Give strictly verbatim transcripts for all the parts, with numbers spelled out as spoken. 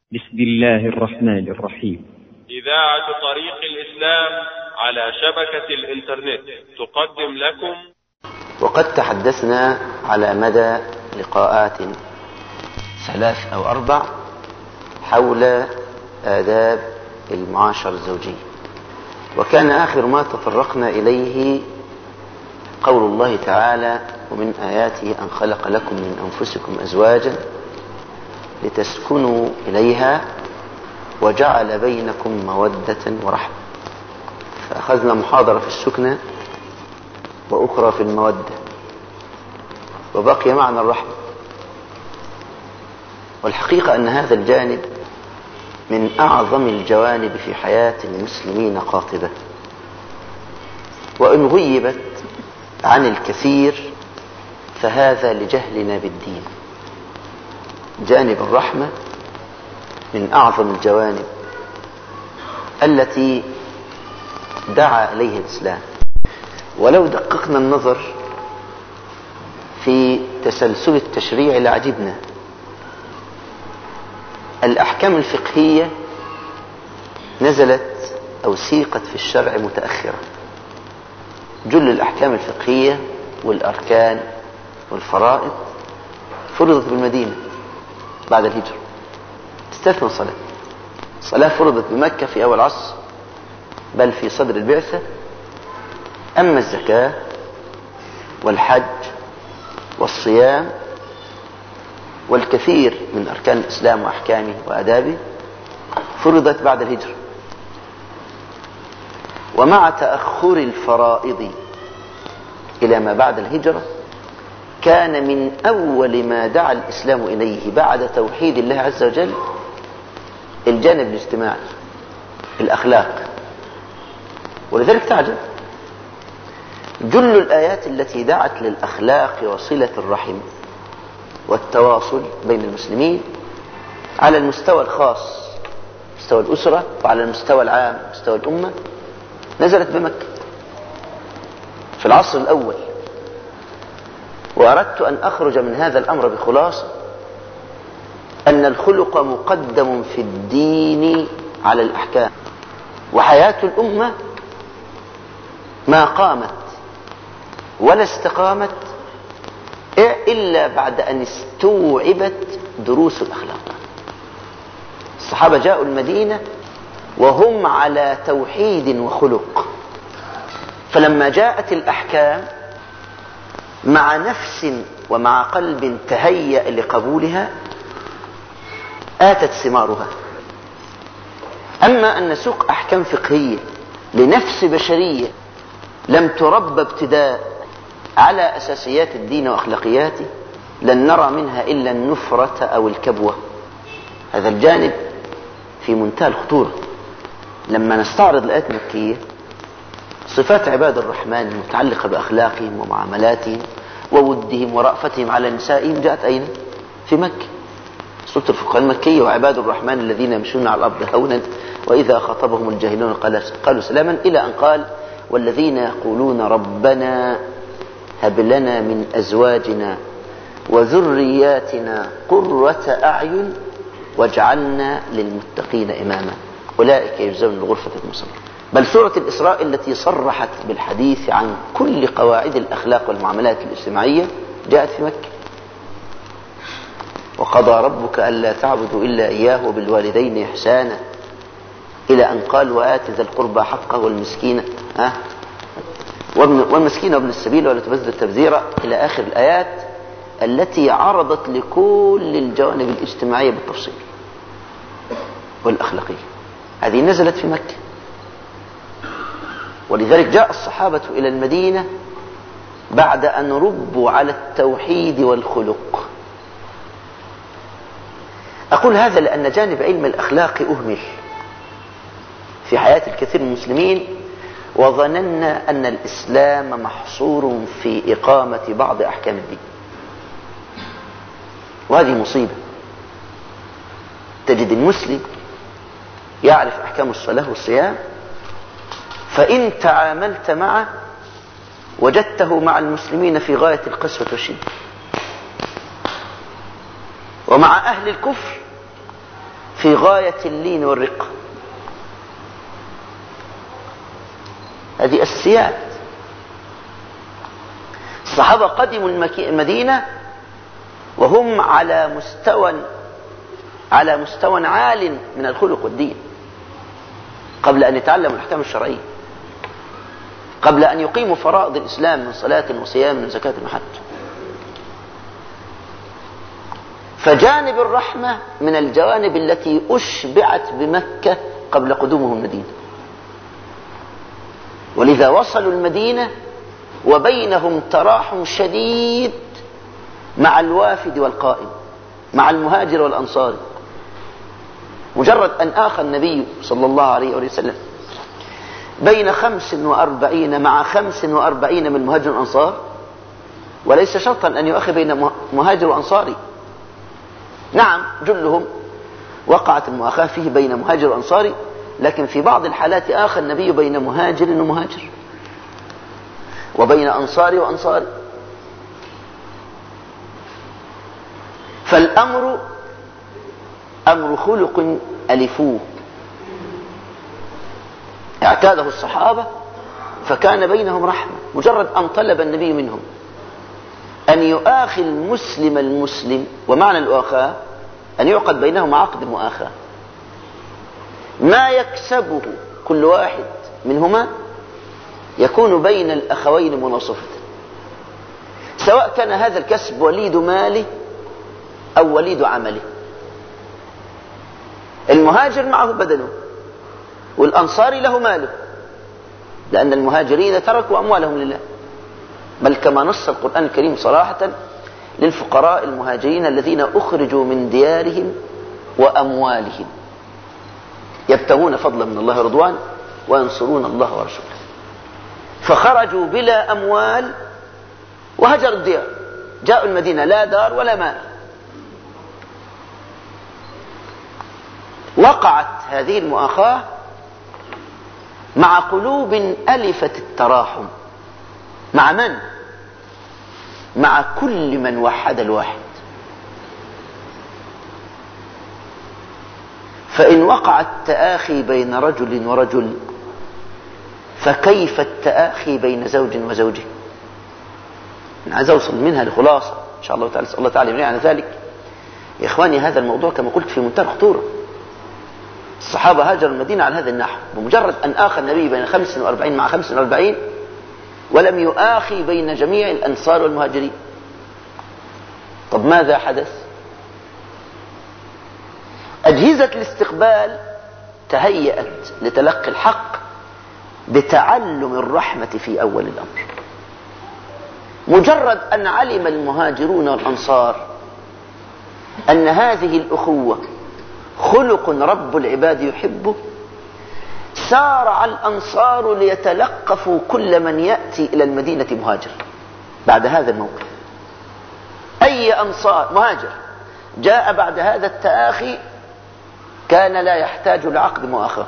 بسم الله الرحمن الرحيم. إذاعة طريق الإسلام على شبكة الإنترنت تقدم لكم. وقد تحدثنا على مدى لقاءات ثلاث أو أربع حول آداب المعاشرة الزوجية، وكان آخر ما تطرقنا إليه قول الله تعالى: ومن آياته أن خلق لكم من أنفسكم أزواجا لتسكنوا إليها وجعل بينكم مودة ورحمة. فأخذنا محاضرة في السكنة وأخرى في المودة، وبقي معنى الرحمة. والحقيقة أن هذا الجانب من أعظم الجوانب في حياة المسلمين قاطبة، وإن غيبت عن الكثير فهذا لجهلنا بالدين. جانب الرحمة من أعظم الجوانب التي دعا إليه الإسلام. ولو دققنا النظر في تسلسل التشريع لعجبنا. الأحكام الفقهية نزلت أو سيقت في الشرع متأخرة. جل الأحكام الفقهية والأركان والفرائض فرضت بالمدينة بعد الهجرة، استثنى الصلاة. الصلاة فرضت بمكة في أول عصر بل في صدر البعثة. أما الزكاة والحج والصيام والكثير من أركان الإسلام وأحكامه وآدابه فرضت بعد الهجرة. ومع تأخر الفرائض إلى ما بعد الهجرة كان من أول ما دعا الإسلام إليه بعد توحيد الله عز وجل الجانب الاجتماعي، الأخلاق. ولذلك تعجب جل الآيات التي دعت للأخلاق وصلة الرحم والتواصل بين المسلمين على المستوى الخاص، مستوى الأسرة، وعلى المستوى العام مستوى الأمة، نزلت بمكة في العصر الأول. وأردت أن أخرج من هذا الأمر بخلاصة أن الخلق مقدم في الدين على الأحكام، وحياة الأمة ما قامت ولا استقامت إلا بعد أن استوعبت دروس الأخلاق. الصحابة جاءوا المدينة وهم على توحيد وخلق، فلما جاءت الأحكام مع نفس ومع قلب تهيأ لقبولها آتت ثمارها. أما أن نسوق أحكام فقهية لنفس بشرية لم تربى ابتداء على أساسيات الدين وأخلاقياته لن نرى منها إلا النفرة أو الكبوة. هذا الجانب في منتهى الخطورة. لما نستعرض الآيات المكية صفات عباد الرحمن المتعلقة بأخلاقهم ومعاملاتهم وودهم ورأفتهم على نسائهم جاءت أين؟ في مكة. سورة الفرقان المكية: وعباد الرحمن الذين يمشون على الأرض هونا وإذا خاطبهم الجاهلون قالوا سلاما، إلى أن قال: والذين يقولون ربنا هب لنا من أزواجنا وذرياتنا قرة أعين واجعلنا للمتقين إماما أولئك يجزون الغرفة المصغرة. بل سورة الإسراء التي صرحت بالحديث عن كل قواعد الأخلاق والمعاملات الاجتماعية جاءت في مكة: وقضى ربك ألا تعبدوا إلا إياه وبالوالدين إحسانا، إلى أن قال: وآت ذا القربى حقه والمسكين ها والمسكين وابن السبيل ولا تبذل تبذيرا، إلى آخر الآيات التي عرضت لكل الجوانب الاجتماعية بالتفصيل والأخلاقية. هذه نزلت في مكة. ولذلك جاء الصحابة إلى المدينة بعد أن ربوا على التوحيد والخلق. أقول هذا لأن جانب علم الأخلاق أهمل في حياة الكثير من المسلمين، وظننا أن الإسلام محصور في إقامة بعض أحكام الدين، وهذه مصيبة. تجد المسلم يعرف أحكام الصلاة والصيام، فإن تعاملت معه وجدته مع المسلمين في غاية القسوة والشدة، ومع أهل الكفر في غاية اللين والرقة. هذه أساسيات. الصحابة قدموا المدينة وهم على مستوى على مستوى عال من الخلق والدين، قبل أن يتعلموا الأحكام الشرعية، قبل أن يقيموا فرائض الإسلام من صلاة وصيام وزكاة وحج. فجانب الرحمة من الجوانب التي أشبعت بمكة قبل قدومهم المدينة، ولذا وصلوا المدينة وبينهم تراحم شديد مع الوافد والقائم، مع المهاجر والأنصار. مجرد أن آخى النبي صلى الله عليه وسلم بين خمس وأربعين مع خمس وأربعين من مهاجر والأنصار، وليس شرطا أن يؤخي بين مهاجر وأنصاري. نعم جلهم وقعت المؤاخاة فيه بين مهاجر وأنصاري، لكن في بعض الحالات آخى النبي بين مهاجر ومهاجر، وبين أنصاري وأنصاري. فالأمر أمر خلق ألفوه اعتاده الصحابة، فكان بينهم رحمة. مجرد أن طلب النبي منهم أن يؤاخي المسلم المسلم، ومعنى الأخاء أن يعقد بينهم عقد المؤاخاة، ما يكسبه كل واحد منهما يكون بين الأخوين مناصفة، سواء كان هذا الكسب وليد ماله أو وليد عمله. المهاجر معه بدنه، والأنصاري له ماله، لأن المهاجرين تركوا أموالهم لله، بل كما نص القرآن الكريم صراحة للفقراء المهاجرين الذين أخرجوا من ديارهم وأموالهم يبتغون فضلا من الله ورضوان وينصرون الله ورسوله، فخرجوا بلا أموال وهجروا الديار، جاءوا المدينة لا دار ولا مال. وقعت هذه المؤاخاة مع قلوب ألفت التراحم. مع من؟ مع كل من وحد الواحد. فإن وقع التآخي بين رجل ورجل فكيف التآخي بين زوج وزوجه؟ أنا عايز أوصل منها لخلاصة إن شاء الله تعالى، أسأل الله تعالى يمنع عن ذلك. يا إخواني هذا الموضوع كما قلت في منتهى الخطورة. الصحابة هاجروا المدينة على هذا النحو، بمجرد أن آخى النبي بين خمس وأربعين مع خمس وأربعين ولم يؤاخي بين جميع الأنصار والمهاجرين. طب ماذا حدث؟ أجهزة الاستقبال تهيأت لتلقي الحق بتعلم الرحمة في أول الأمر. مجرد أن علم المهاجرون والأنصار أن هذه الأخوة خلق رب العباد يحبه، سارع الأنصار ليتلقفوا كل من يأتي إلى المدينة مهاجر. بعد هذا الموقف أي أنصار مهاجر جاء بعد هذا التآخي كان لا يحتاج لعقد مؤاخاة.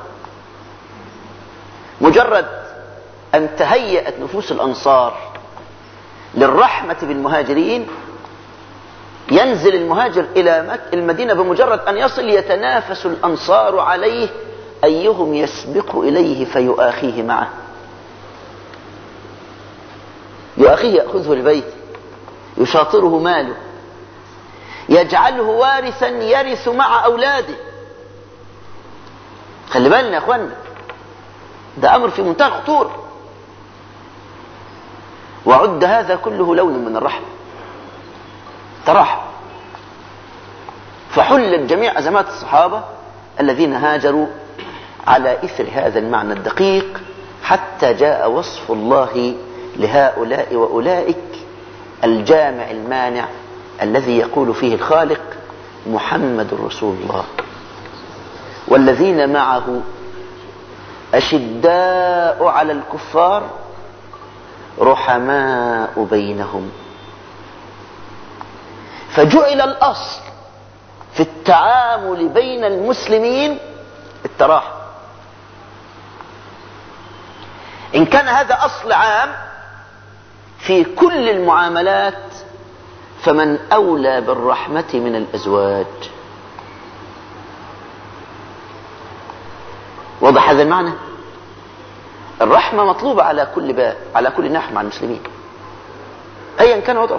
مجرد أن تهيأت نفوس الأنصار للرحمة بالمهاجرين، ينزل المهاجر إلى المدينة بمجرد أن يصل يتنافس الأنصار عليه أيهم يسبق إليه فيؤاخيه معه، يؤاخيه يأخذه لبيته، يشاطره ماله، يجعله وارثا يرث مع أولاده. خلي بالنا يا أخوانا، ده أمر في منتهى الخطورة. وعد هذا كله لون من الرحمة، تراحم. فحلت جميع أزمات الصحابة الذين هاجروا على إثر هذا المعنى الدقيق، حتى جاء وصف الله لهؤلاء وأولئك الجامع المانع الذي يقول فيه الخالق محمد رسول الله والذين معه أشداء على الكفار رحماء بينهم. فجعل الأصل في التعامل بين المسلمين التراحم. إن كان هذا أصل عام في كل المعاملات، فمن أولى بالرحمة من الأزواج؟ واضح هذا المعنى؟ الرحمة مطلوبة على كل باب، على كل ناحية مع المسلمين أيا كان وضعه.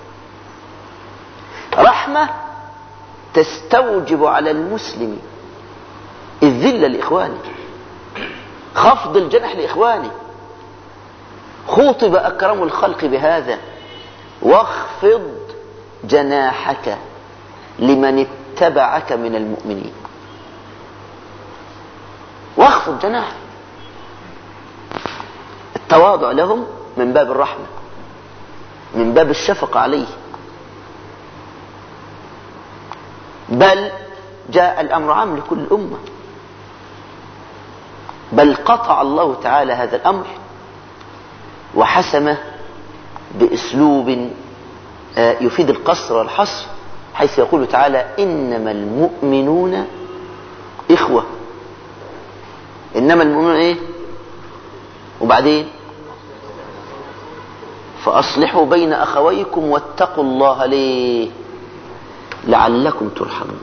رحمة تستوجب على المسلم الذل لإخوانه، خفض الجناح لإخوانه. خوطب أكرم الخلق بهذا: واخفض جناحك لمن اتبعك من المؤمنين. واخفض جناحك، التواضع لهم من باب الرحمة، من باب الشفقة عليه. بل جاء الأمر عام لكل الأمة، بل قطع الله تعالى هذا الأمر وحسمه بأسلوب يفيد القصر والحصر، حيث يقول تعالى: إنما المؤمنون إخوة. إنما المؤمنون إيه؟ وبعدين فأصلحوا بين أخويكم واتقوا الله ليه؟ لعلكم ترحمون.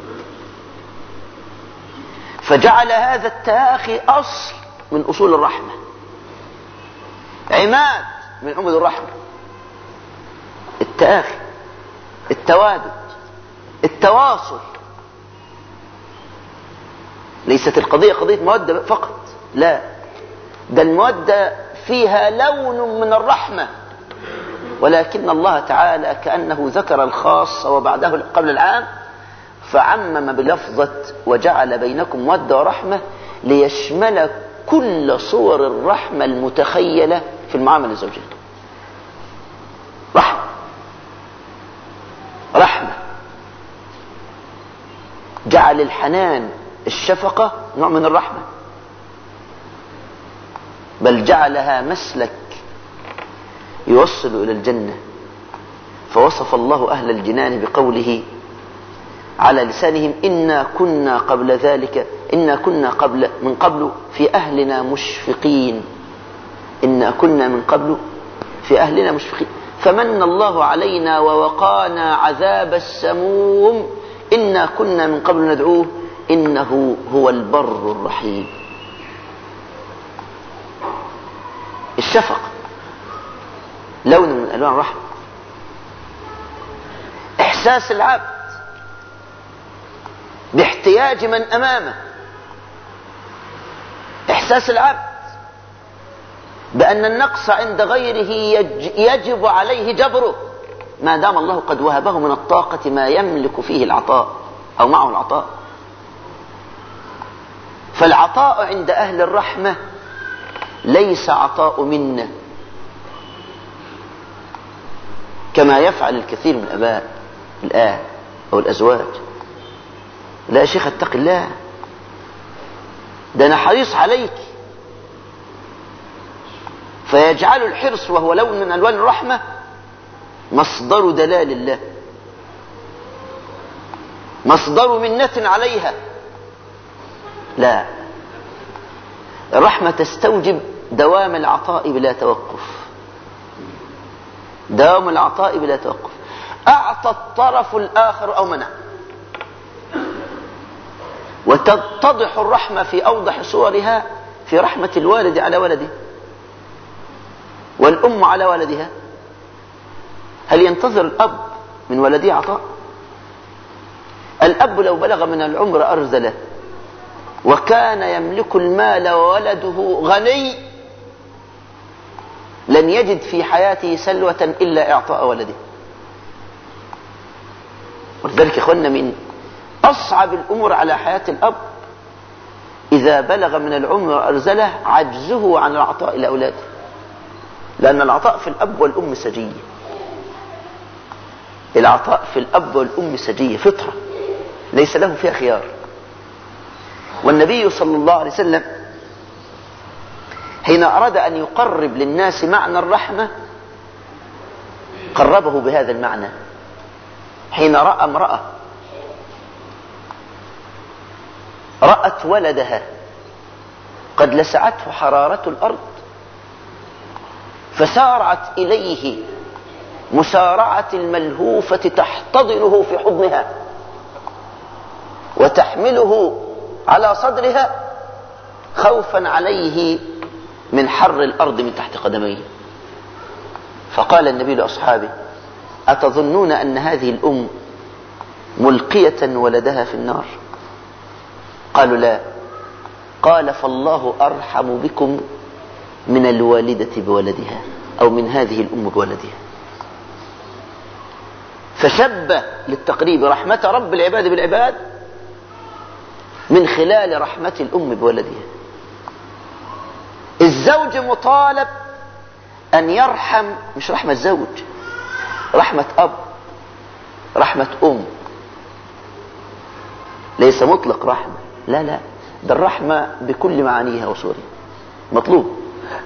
فجعل هذا التآخي أصل من أصول الرحمة، عماد من عمود الرحمة. التآخي، التوادد، التواصل. ليست القضية قضية مودة فقط، لا، ده المودة فيها لون من الرحمة، ولكن الله تعالى كأنه ذكر الخاص وبعده قبل العام، فعمم بلفظة وجعل بينكم مودة ورحمة ليشمل كل صور الرحمة المتخيلة في المعاملة الزوجية. رحمة، رحمة. جعل الحنان، الشفقة نوع من الرحمة، بل جعلها مسلك يوصل إلى الجنة. فوصف الله أهل الجنان بقوله على لسانهم: إنا كنا قبل ذلك إنا كنا قبل من قبل في أهلنا مشفقين. إنا كنا من قبل في أهلنا مشفقين فمن الله علينا ووقانا عذاب السموم إنا كنا من قبل ندعوه إنه هو البر الرحيم. الشفقة لون من ألوان الرحمة. إحساس العبد باحتياج من أمامه، إحساس العبد بأن النقص عند غيره يجب عليه جبره ما دام الله قد وهبه من الطاقة ما يملك فيه العطاء أو معه العطاء. فالعطاء عند أهل الرحمة ليس عطاء منة كما يفعل الكثير من الآباء الآن أو الأزواج. لا يا شيخ اتق الله، ده أنا حريص عليك. فيجعل الحرص وهو لون من ألوان الرحمة مصدر دلال الله، مصدر منة عليها. لا، الرحمة تستوجب دوام العطاء بلا توقف، دوام العطاء بلا توقف. أعطى الطرف الآخر أو منع. وتتضح الرحمة في أوضح صورها في رحمة الوالد على ولده والأم على ولدها. هل ينتظر الأب من ولده عطاء؟ الأب لو بلغ من العمر أرذله وكان يملك المال وولده غني لن يجد في حياته سلوة إلا إعطاء ولده. ولذلك إخوانا من أصعب الأمور على حياة الأب إذا بلغ من العمر أرذله عجزه عن العطاء لأولاده، لأن العطاء في الأب والأم سجية. العطاء في الأب والأم سجية، فطرة ليس له فيها خيار. والنبي صلى الله عليه وسلم حين أراد أن يقرب للناس معنى الرحمة قربه بهذا المعنى. حين رأى امرأة رأت ولدها قد لسعته حرارة الأرض فسارعت إليه مسارعة الملهوفة تحتضنه في حضنها وتحمله على صدرها خوفا عليه من حر الأرض من تحت قدميه. فقال النبي لأصحابه: أتظنون أن هذه الأم ملقية ولدها في النار؟ قالوا: لا. قال: فالله أرحم بكم من الوالدة بولدها، أو من هذه الأم بولدها. فشبه للتقريب رحمة رب العباد بالعباد من خلال رحمة الأم بولدها. الزوج مطالب أن يرحم، مش رحمة زوج، رحمة أب، رحمة أم، ليس مطلق رحمة، لا لا، ده الرحمة بكل معانيها وصورها مطلوب،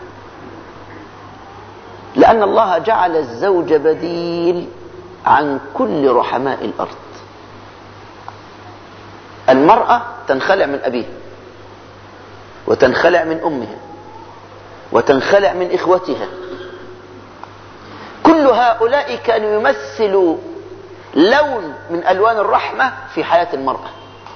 لأن الله جعل الزوج بديل عن كل رحماء الأرض. المرأة تنخلع من أبيها، وتنخلع من أمها، وتنخلع من إخوتها. كل هؤلاء كانوا يمثلوا لون من ألوان الرحمة في حياة المرأة،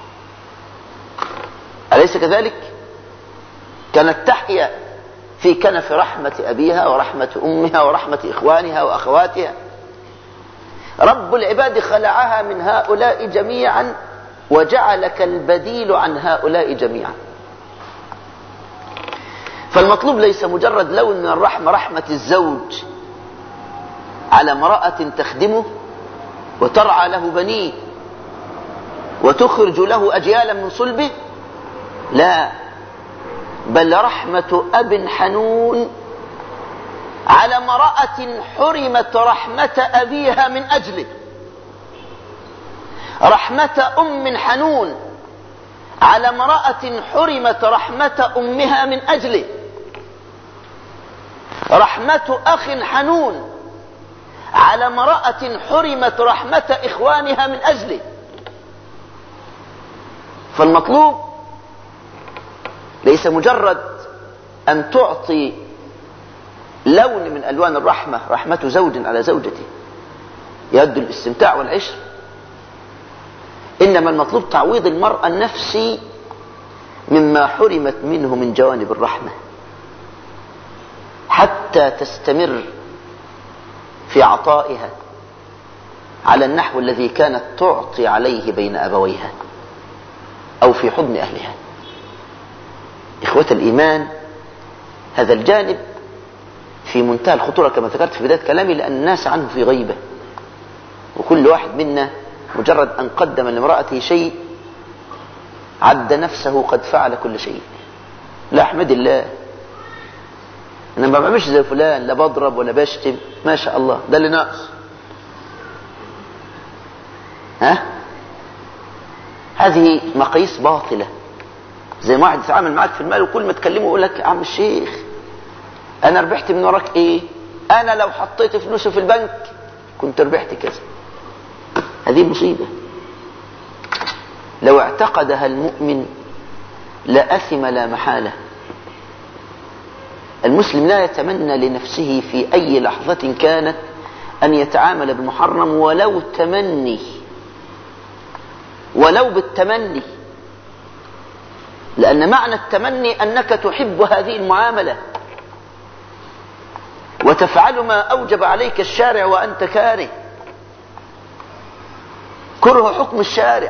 أليس كذلك؟ كانت تحيا في كنف رحمة أبيها ورحمة أمها ورحمة إخوانها وأخواتها. رب العباد خلعها من هؤلاء جميعا وجعلك البديل عن هؤلاء جميعا. فالمطلوب ليس مجرد لون من الرحمة، رحمة الزوج على امرأة تخدمه وترعى له بنيه وتخرج له أجيالا من صلبه، لا، بل رحمة أب حنون على امرأة حرمت رحمة أبيها من أجله، رحمة أم حنون على امرأة حرمت رحمة أمها من أجله، رحمة أخ حنون على امرأة حرمت رحمة إخوانها من أجله. فالمطلوب ليس مجرد أن تعطي لون من ألوان الرحمة، رحمة زوج على زوجته يد الاستمتاع والعشر، إنما المطلوب تعويض المرأة النفسي مما حرمت منه من جوانب الرحمة حتى تستمر في عطائها على النحو الذي كانت تعطي عليه بين أبويها أو في حضن أهلها. إخوة الإيمان، هذا الجانب في منتهى الخطورة كما ذكرت في بداية كلامي، لأن الناس عنه في غيبة، وكل واحد منا مجرد أن قدم لامرأته شيء عد نفسه قد فعل كل شيء. لا، أحمد الله، أنا ما بعملش زي فلان، لا بضرب ولا بشتم، ما شاء الله، ده اللي ناقص. ها؟ هذه مقاييس باطلة. زي ما واحد يتعامل معك في المال وكل ما تكلمه يقول لك: يا عم الشيخ أنا ربحت من وراك إيه؟ أنا لو حطيت فلوسي في البنك كنت ربحت كذا. هذه مصيبة لو اعتقدها المؤمن لأثم لا محالة. المسلم لا يتمنى لنفسه في أي لحظة كانت أن يتعامل بالمحرم ولو تمني، ولو بالتمني، لأن معنى التمني أنك تحب هذه المعاملة وتفعل ما أوجب عليك الشارع وأنت كاره. كره حكم الشارع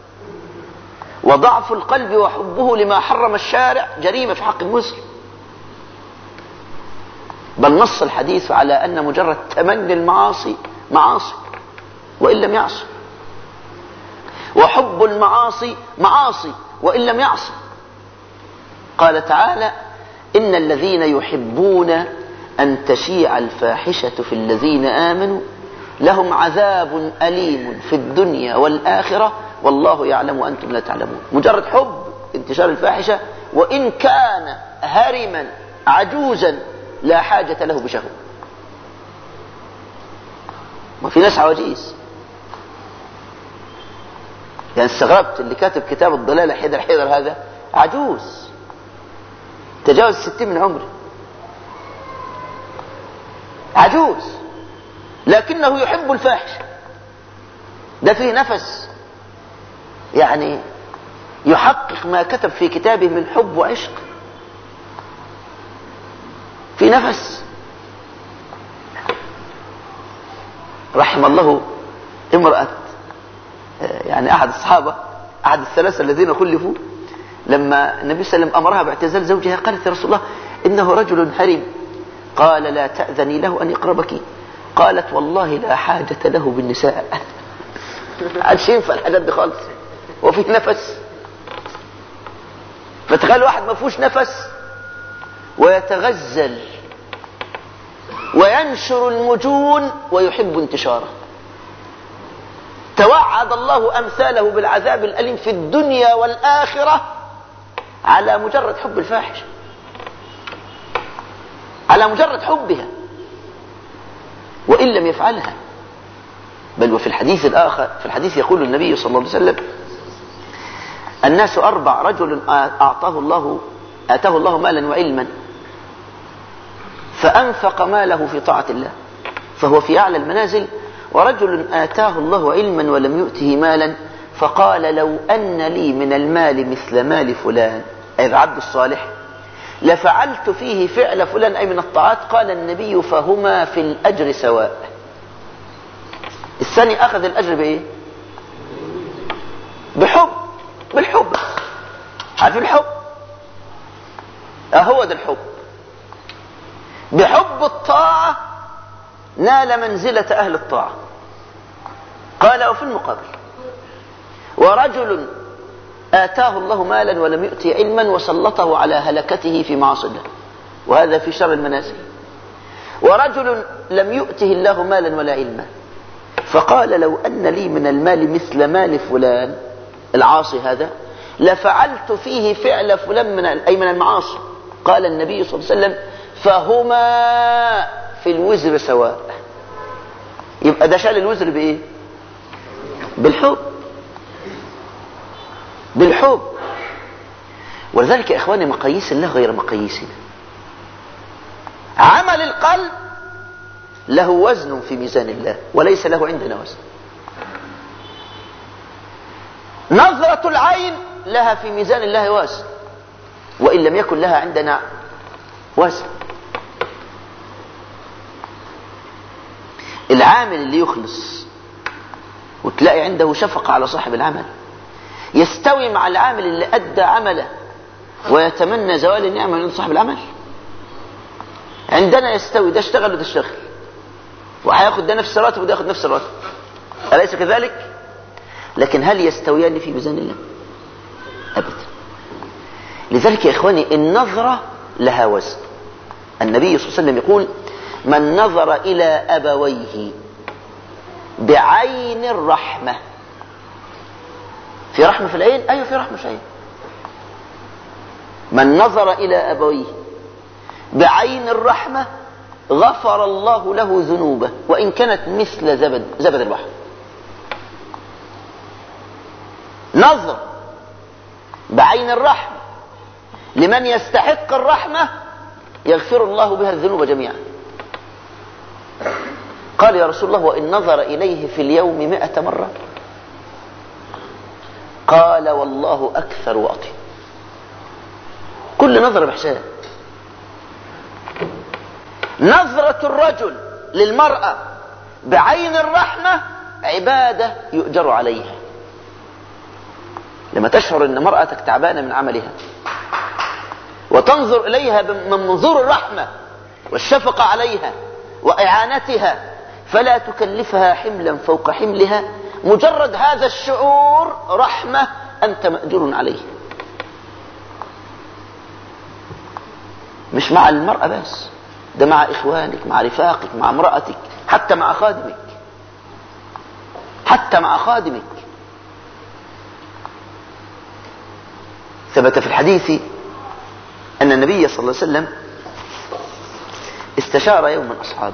وضعف القلب وحبه لما حرم الشارع جريمة في حق المسلم، بل نص الحديث على أن مجرد تمني المعاصي معاصي وإن لم يعصي، وحب المعاصي معاصي وإن لم يعصي. قال تعالى: إن الذين يحبون أن تشيع الفاحشة في الذين آمنوا لهم عذاب أليم في الدنيا والآخرة والله يعلم وأنتم لا تعلمون. مجرد حب انتشار الفاحشة وإن كان هرما عجوزا لا حاجة له بشهوة. ما في ناس عواجيز، يعني استغربت اللي كاتب كتاب الضلالة حيدر حيدر هذا عجوز تجاوز الستين من عمره، عجوز لكنه يحب الفاحشة، ده فيه نفس يعني يحقق ما كتب في كتابه من حب وعشق. في نفس. رحم الله امرأة يعني أحد الصحابة، أحد الثلاثة الذين خلفوا، لما النبي صلى الله عليه وسلم أمرها باعتزال زوجها قالت يا رسول الله إنه رجل حريم. قال لا تأذني له أن يقربك. قالت والله لا حاجة له بالنساء. عادش ينفع الحاجات دي خالص وفي نفس. فتخيل واحد ما فيهوش نفس ويتغزل وينشر المجون ويحب انتشاره. توعد الله أمثاله بالعذاب الأليم في الدنيا والآخرة على مجرد حب الفاحشة، على مجرد حبها وإن لم يفعلها. بل وفي الحديث الآخر، في الحديث يقول النبي صلى الله عليه وسلم الناس أربع: رجل أعطاه الله آتاه الله مالا وعلما فأنفق ماله في طاعة الله فهو في أعلى المنازل، ورجل آتاه الله علما ولم يؤته مالا فقال لو أن لي من المال مثل مال فلان، أي العبد الصالح، لفعلت فيه فعل فلان أي من الطاعات. قال النبي فهما في الأجر سواء. الثاني أخذ الأجر بإيه؟ بحب، بالحب. عارف الحب؟ أهو ده الحب. بحب الطاعة نال منزلة أهل الطاعة. قال وفي المقابل ورجل آتاه الله مالا ولم يؤته علما وسلطه على هلكته في معاصي الله، وهذا في شر المنازل. ورجل لم يؤته الله مالا ولا علما فقال لو أن لي من المال مثل مال فلان العاصي هذا لفعلت فيه فعل فلان من أي من المعاصي. قال النبي صلى الله عليه وسلم فهما في الوزر سواء. يبقى ده شال الوزر بإيه؟ بالحب، بالحب. ولذلك يا إخواني مقاييس الله غير مقاييسنا. عمل القلب له وزن في ميزان الله وليس له عندنا وزن. نظرة العين لها في ميزان الله وزن وإن لم يكن لها عندنا وزن. العامل اللي يخلص وتلاقي عنده شفقة على صاحب العمل يستوي مع العامل اللي أدى عمله ويتمنى زوال النعمة من صاحب العمل؟ عندنا يستوي، ده اشتغل وده اشتغل وهياخد ده نفس الراتب وده ياخد نفس الراتب، أليس كذلك؟ لكن هل يستويان في ميزان الله؟ أبدا. لذلك يا إخواني النظرة لها وزن. النبي صلى الله عليه وسلم يقول من نظر إلى أبويه بعين الرحمة. في رحمة في العين؟ أيوة في رحمة في العين. من نظر إلى أبويه بعين الرحمة غفر الله له ذنوبه وإن كانت مثل زبد زبد البحر. نظر بعين الرحمة لمن يستحق الرحمة يغفر الله بها الذنوب جميعا. قال يا رسول الله وإن نظر إليه في اليوم مئة مرة؟ قال والله أكثر وأطيب. كل نظرة بحساب. نظرة الرجل للمرأة بعين الرحمة عبادة يؤجر عليها. لما تشعر أن مرأتك تعبانة من عملها وتنظر إليها من منظور الرحمة والشفقة عليها وإعانتها فلا تكلفها حملا فوق حملها، مجرد هذا الشعور رحمة أنت مأجور عليه. مش مع المرأة بس، ده مع إخوانك، مع رفاقك، مع امرأتك، حتى مع خادمك، حتى مع خادمك. ثبت في الحديث أن النبي صلى الله عليه وسلم استشار يوما أصحابه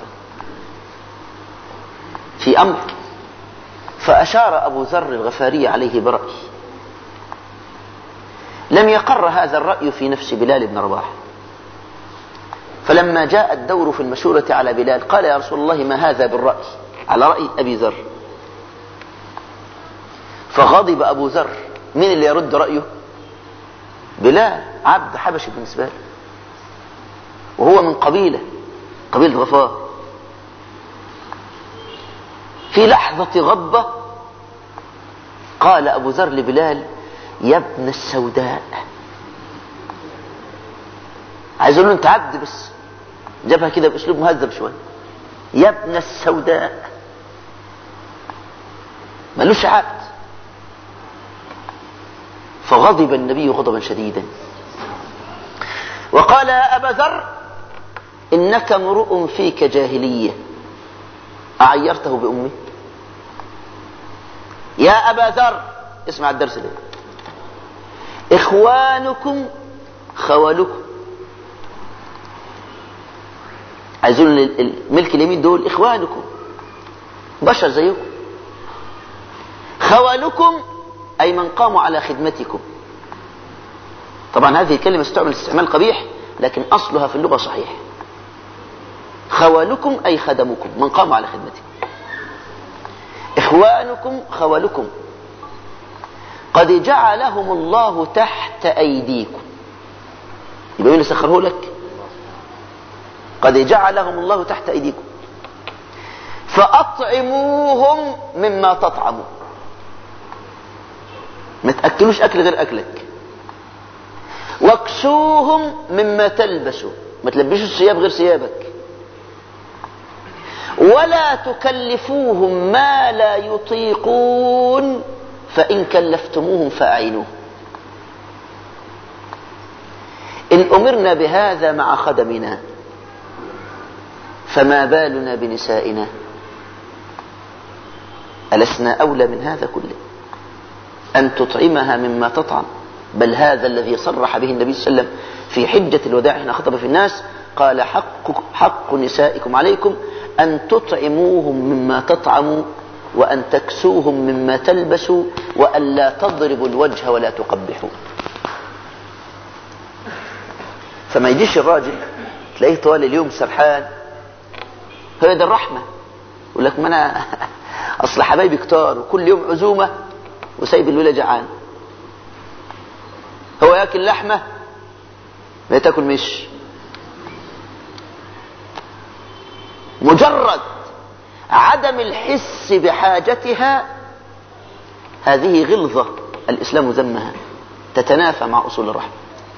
في أمر فأشار أبو ذر الغفاري عليه برأي لم يقر هذا الرأي في نفس بلال بن رباح. فلما جاء الدور في المشورة على بلال قال يا رسول الله ما هذا بالرأي على رأي أبي ذر؟ فغضب أبو ذر. من اللي يرد رأيه؟ بلال عبد حبشي بالنسبة له، وهو من قبيلة قبيلة غفار. في لحظة غضبة قال أبو ذر لبلال: يا ابن السوداء. عايز اقول له انت عبد، بس جابها كده باسلوب مهذب شويه. يا ابن السوداء، ملوش عبد. فغضب النبي غضبا شديدا وقال: يا أبا ذر، إنك امرؤ فيك جاهلية، أعيرته بأمي؟ يا أبا ذر، اسمع الدرس ده، إخوانكم خوالكم. عايزون الملك اليمين دول إخوانكم، بشر زيكم. خوالكم أي من قاموا على خدمتكم. طبعا هذه الكلمة استعمل استعمال قبيح، لكن أصلها في اللغة صحيح. خوالكم أي خدمكم، من قاموا على خدمتكم. إخوانكم خوالكم قد جعلهم الله تحت أيديكم. يبقى مين اللي سخره لك؟ قد جعلهم الله تحت أيديكم، فأطعموهم مما تطعموا. ما تأكلوش أكل غير أكلك. واكسوهم مما تلبسوا، ما تلبسوش الثياب غير ثيابك. ولا تكلفوهم ما لا يطيقون، فإن كلفتموهم فأعينوه. إن أمرنا بهذا مع خدمنا فما بالنا بنسائنا؟ ألسنا أولى من هذا كله أن تطعمها مما تطعم؟ بل هذا الذي صرح به النبي صلى الله عليه وسلم في حجة الوداع حين خطب في الناس، قال: حق, حق نسائكم عليكم أن تطعموهم مما تطعموا، وأن تكسوهم مما تلبسوا، وأن لا تضربوا الوجه ولا تقبحوا. فما يجيش الراجل تلاقيه طوال اليوم سرحان. هي ده الرحمة. يقول لك: ما أنا أصل حبايبي كتار وكل يوم عزومة وسايب الولة جعان. هو ياكل لحمة ما تاكل مش. مجرد عدم الحس بحاجتها هذه غلظة الإسلام ذمها، تتنافى مع أصول الرحمة.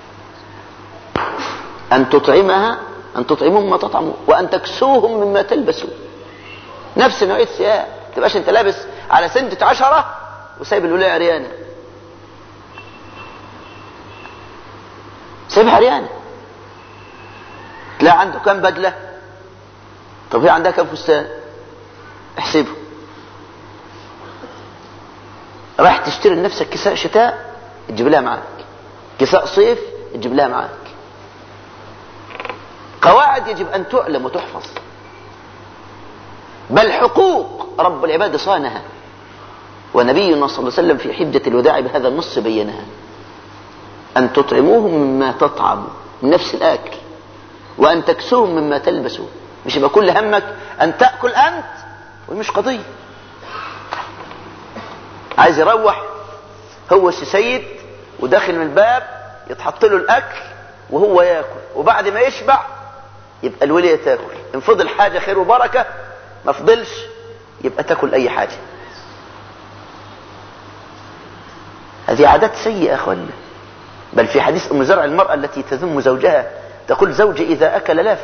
أن تطعمها، أن تطعمهم مما تطعموا، وأن تكسوهم مما تلبسوا. نفس نوعية الثياب. تبقاش أنت لابس على سنة عشرة وسايب الولاية عريانة، سايبها عريانة. تلاقي عنده كم بدلة؟ طب هي عندها كم فستان؟ احسبه. راح تشتري لنفسك كساء شتاء تجيب لها معاك، كساء صيف تجيب لها معاك. قواعد يجب أن تعلم وتحفظ، بل حقوق رب العباد صانها، ونبينا صلى الله عليه وسلم في حجة الوداع بهذا النص بينها: أن تطعموهم مما تطعموا، من نفس الآكل، وأن تكسوهم مما تلبسوا. مش يبقى كل همك أن تأكل أنت، ومش قضية. عايز يروح هو السيد وداخل من الباب يتحط له الأكل وهو يأكل، وبعد ما يشبع يبقى الولية تأكل. إن فضل حاجة خير وبركة، ما فضلش يبقى تأكل أي حاجة. هذه عادات سيئة أخوانا. بل في حديث أم زرع المرأة التي تذم زوجها تقول: زوجي إذا أكل لف،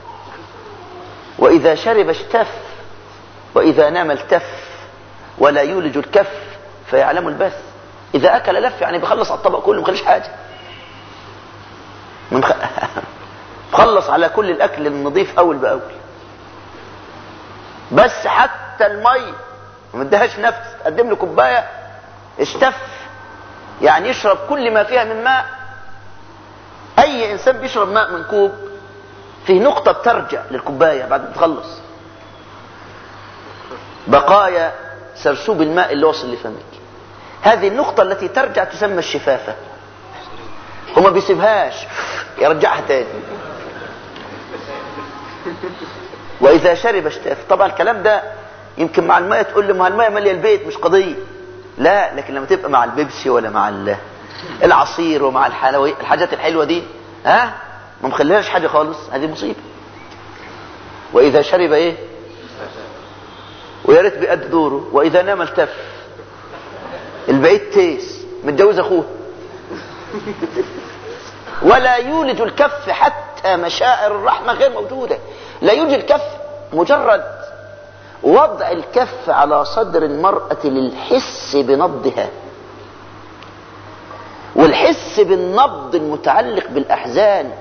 وإذا شرب اشتف، وإذا نام التف، ولا يولج الكف فيعلم البث. إذا أكل لف يعني بخلص على الطبق كله، مخليش حاجة، مخلص على كل الأكل النظيف أول بأول. بس حتى المي ما ادهاش نفس، تقدم له كوباية اشتف، يعني يشرب كل ما فيها من ماء. أي إنسان بيشرب ماء من كوب فيه نقطة بترجع للكوباية بعد ما تخلص، بقايا سرسوب الماء اللي وصل لفمك. هذه النقطة التي ترجع تسمى الشفافة. هو ما بيسيبهاش، يرجعها تاني. وإذا شرب اشتاف. طبعا الكلام ده يمكن مع الماء تقول لي: ما الماء مالية البيت مش قضية. لا، لكن لما تبقى مع البيبسي ولا مع العصير ومع الحلويات الحاجات الحلوة دي، ها ما مخليهاش حاجة خالص، هذه مصيبة. وإذا شرب إيه ويا ريت بقد دوره، وإذا نام التف. البعيد تيس متجوز أخوه. ولا يولج الكف حتى مشاعر الرحمة غير موجودة. لا يوجد الكف، مجرد وضع الكف على صدر المرأة للحس بنبضها، والحس بالنبض المتعلق بالأحزان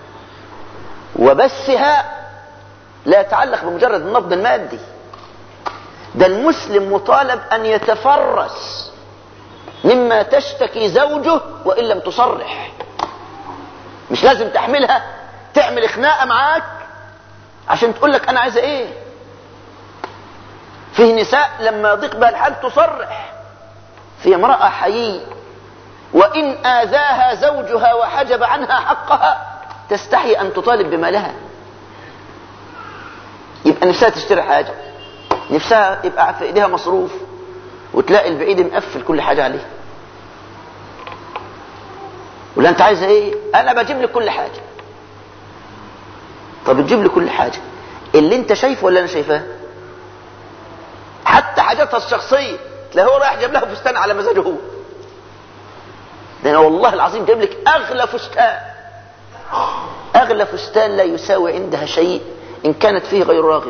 وبثها لا يتعلق بمجرد النبض المادي. ده المسلم مطالب أن يتفرس مما تشتكي زوجه وإن لم تصرح. مش لازم تحملها تعمل خناقة معاك عشان تقول لك أنا عايزة إيه. فيه نساء لما يضيق بها الحال تصرح. في امرأة حيي وإن آذاها زوجها وحجب عنها حقها تستحي أن تطالب بمالها. يبقى نفسها تشتري حاجة، نفسها يبقى في ايديها مصروف، وتلاقي البعيد مقفل كل حاجة عليه. ولا انت عايزة ايه؟ انا بجيب لك كل حاجة. طب تجيب لي كل حاجة اللي انت شايفه ولا انا شايفاه؟ حتى حاجاتها الشخصية تلاقيه هو رايح جاب لها فستان على مزاجه هو. ده انا والله العظيم جايب لك اغلى فستان، اغلى فستان لا يساوي عندها شيء ان كانت فيه غير راغبة.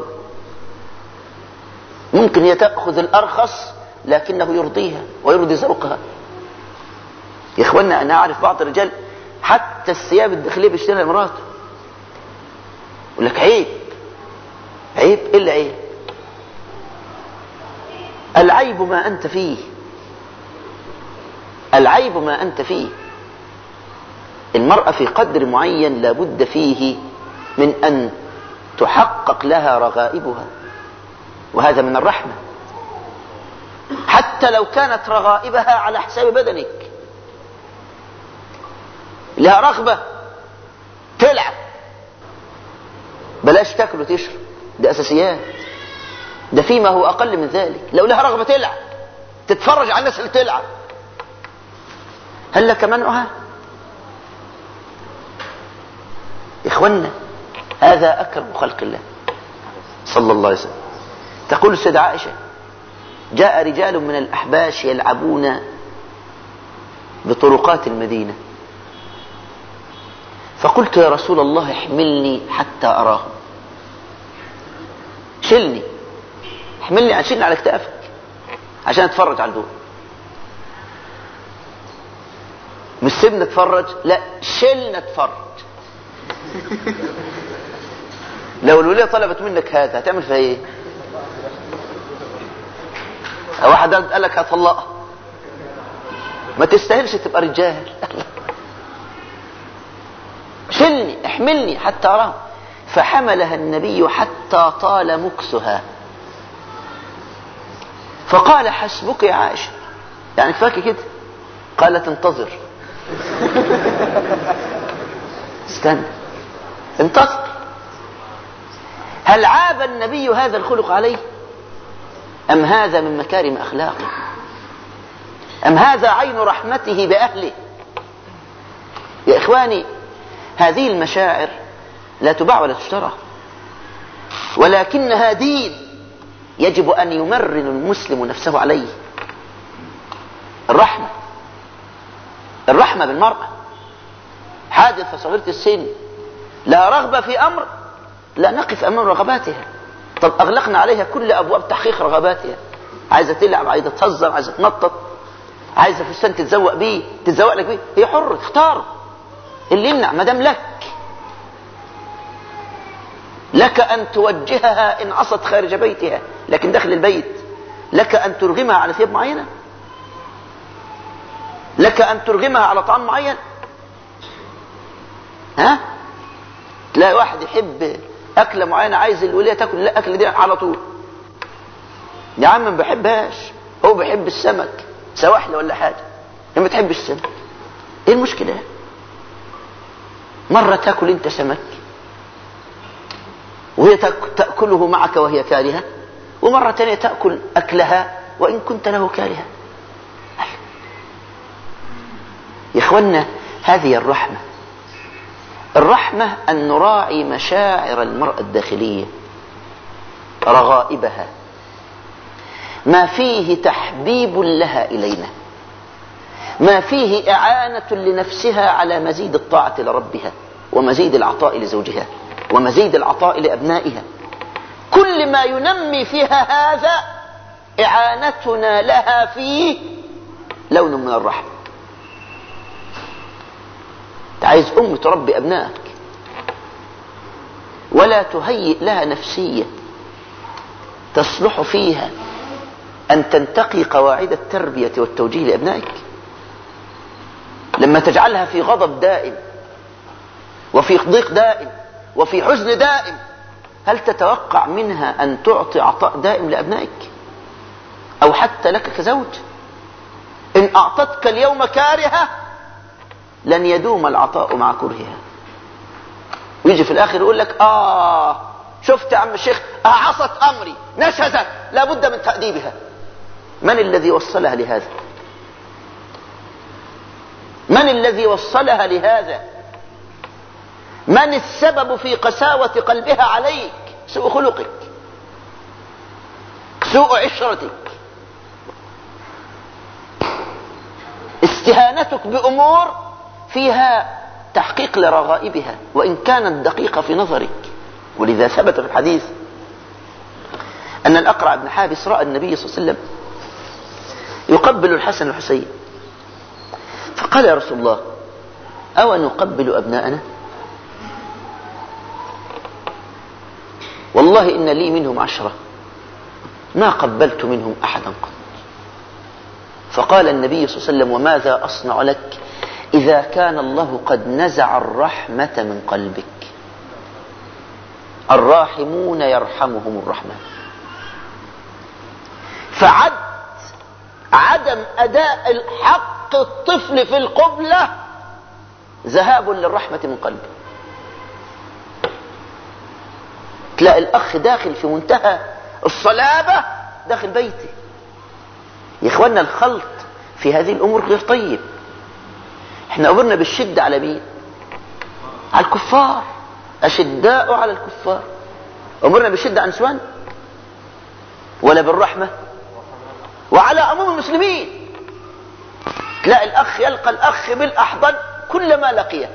ممكن هي تأخذ الأرخص لكنه يرضيها ويرضي ذوقها. يا إخوانا أنا أعرف بعض الرجال حتى الثياب الداخلية بيشتريها لمراته. يقول لك عيب عيب. إيه اللي عيب؟ العيب ما أنت فيه، العيب ما أنت فيه. المرأة في قدر معين لابد فيه من أن تحقق لها رغائبها، وهذا من الرحمة. حتى لو كانت رغائبها على حساب بدنك، لها رغبة تلعب، بلاش تاكل وتشرب، ده أساسيات. ده فيما هو أقل من ذلك. لو لها رغبة تلعب، تتفرج على الناس اللي تلعب، هل لك منعها؟ إخوانا هذا أكرم خلق الله صلى الله عليه وسلم. تقول السيدة عائشة: جاء رجال من الأحباش يلعبون بطرقات المدينة، فقلت يا رسول الله احملني حتى أراهم. شلني، احملني، شلني على كتافك عشان اتفرج على دول. مش سيبني اتفرج، لا شلني اتفرج. لو الولية طلبت منك هذا هتعمل فيها ايه؟ واحد قال لك هطلقها، ما تستاهلش تبقى رجال. شلني احملني حتى أراهم. فحملها النبي حتى طال مكسها، فقال: حسبك يا عائشة، يعني كفاكي كده. قالت: انتظر. استنى انتظر. هل عاب النبي هذا الخلق عليه؟ أم هذا من مكارم أخلاقه؟ أم هذا عين رحمته بأهله؟ يا إخواني هذه المشاعر لا تباع ولا تشترى، ولكنها دين يجب أن يمرن المسلم نفسه عليه. الرحمة، الرحمة بالمرأة. حادثة صغيرة السن لا رغبة في أمر، لا نقف أمام رغباتها. طب أغلقنا عليها كل أبواب تحقيق رغباتها. عايزة تلعب، عايزة تهزر، عايزة تنطط، عايزة فستان تتزوق بيه، تتزوق لك بيه، هي حرة تختار اللي يمنع. مدام لك لك أن توجهها إن عصت خارج بيتها، لكن داخل البيت لك أن ترغمها على ثياب معينة، لك أن ترغمها على طعام معين. ها؟ تلاقي واحد يحب أكلة معينة، عايز الولية تاكل لا أكل دي على طول. يا عم ما بحبهاش، هو بيحب السمك سواحلة ولا حاجة، هي ما تحبش السمك. ايه المشكلة؟ مرة تاكل انت سمك وهي تأكله معك وهي كارهة، ومرة تانية تأكل أكلها وإن كنت له كارها. يا إخوانا هذه الرحمة. الرحمة أن نراعي مشاعر المرأة الداخلية، رغائبها، ما فيه تحبيب لها إلينا، ما فيه إعانة لنفسها على مزيد الطاعة لربها ومزيد العطاء لزوجها ومزيد العطاء لأبنائها. كل ما ينمي فيها هذا إعانتنا لها فيه لون من الرحمة. عايز أم تربي أبنائك ولا تهيئ لها نفسية تصلح فيها أن تنتقي قواعد التربية والتوجيه لأبنائك؟ لما تجعلها في غضب دائم وفي ضيق دائم وفي حزن دائم، هل تتوقع منها أن تعطي عطاء دائم لأبنائك أو حتى لك كزوج؟ إن أعطتك اليوم كارهة لن يدوم العطاء مع كرهها. ويجي في الآخر يقول لك آه شفت يا عم الشيخ أعصت أمري نشزت لابد من تأديبها. من الذي وصلها لهذا؟ من الذي وصلها لهذا؟ من السبب في قساوة قلبها عليك؟ سوء خلقك، سوء عشرتك، استهانتك بأمور فيها تحقيق لرغائبها وإن كانت دقيقة في نظرك. ولذا ثبت في الحديث أن الأقرع بن حابس رأى النبي صلى الله عليه وسلم يقبل الحسن والحسين، فقال يا رسول الله أو نقبل أبناءنا؟ والله إن لي منهم عشرة ما قبلت منهم أحدا قط. فقال النبي صلى الله عليه وسلم وماذا أصنع لك إذا كان الله قد نزع الرحمة من قلبك؟ الراحمون يرحمهم الرحمن. فعد عدم أداء الحق الطفل في القبلة ذهاب للرحمة من قلبه. تلاقي الأخ داخل في منتهى الصلابة داخل بيته. يا إخوانا الخلط في هذه الأمور غير طيب. احنا أمرنا بالشدة على مين؟ على الكفار، أشداء على الكفار. أمرنا بالشدة عن نسوان ولا بالرحمة؟ وعلى عموم المسلمين. تلاقي الأخ يلقى الأخ بالأحضان كلما لقيه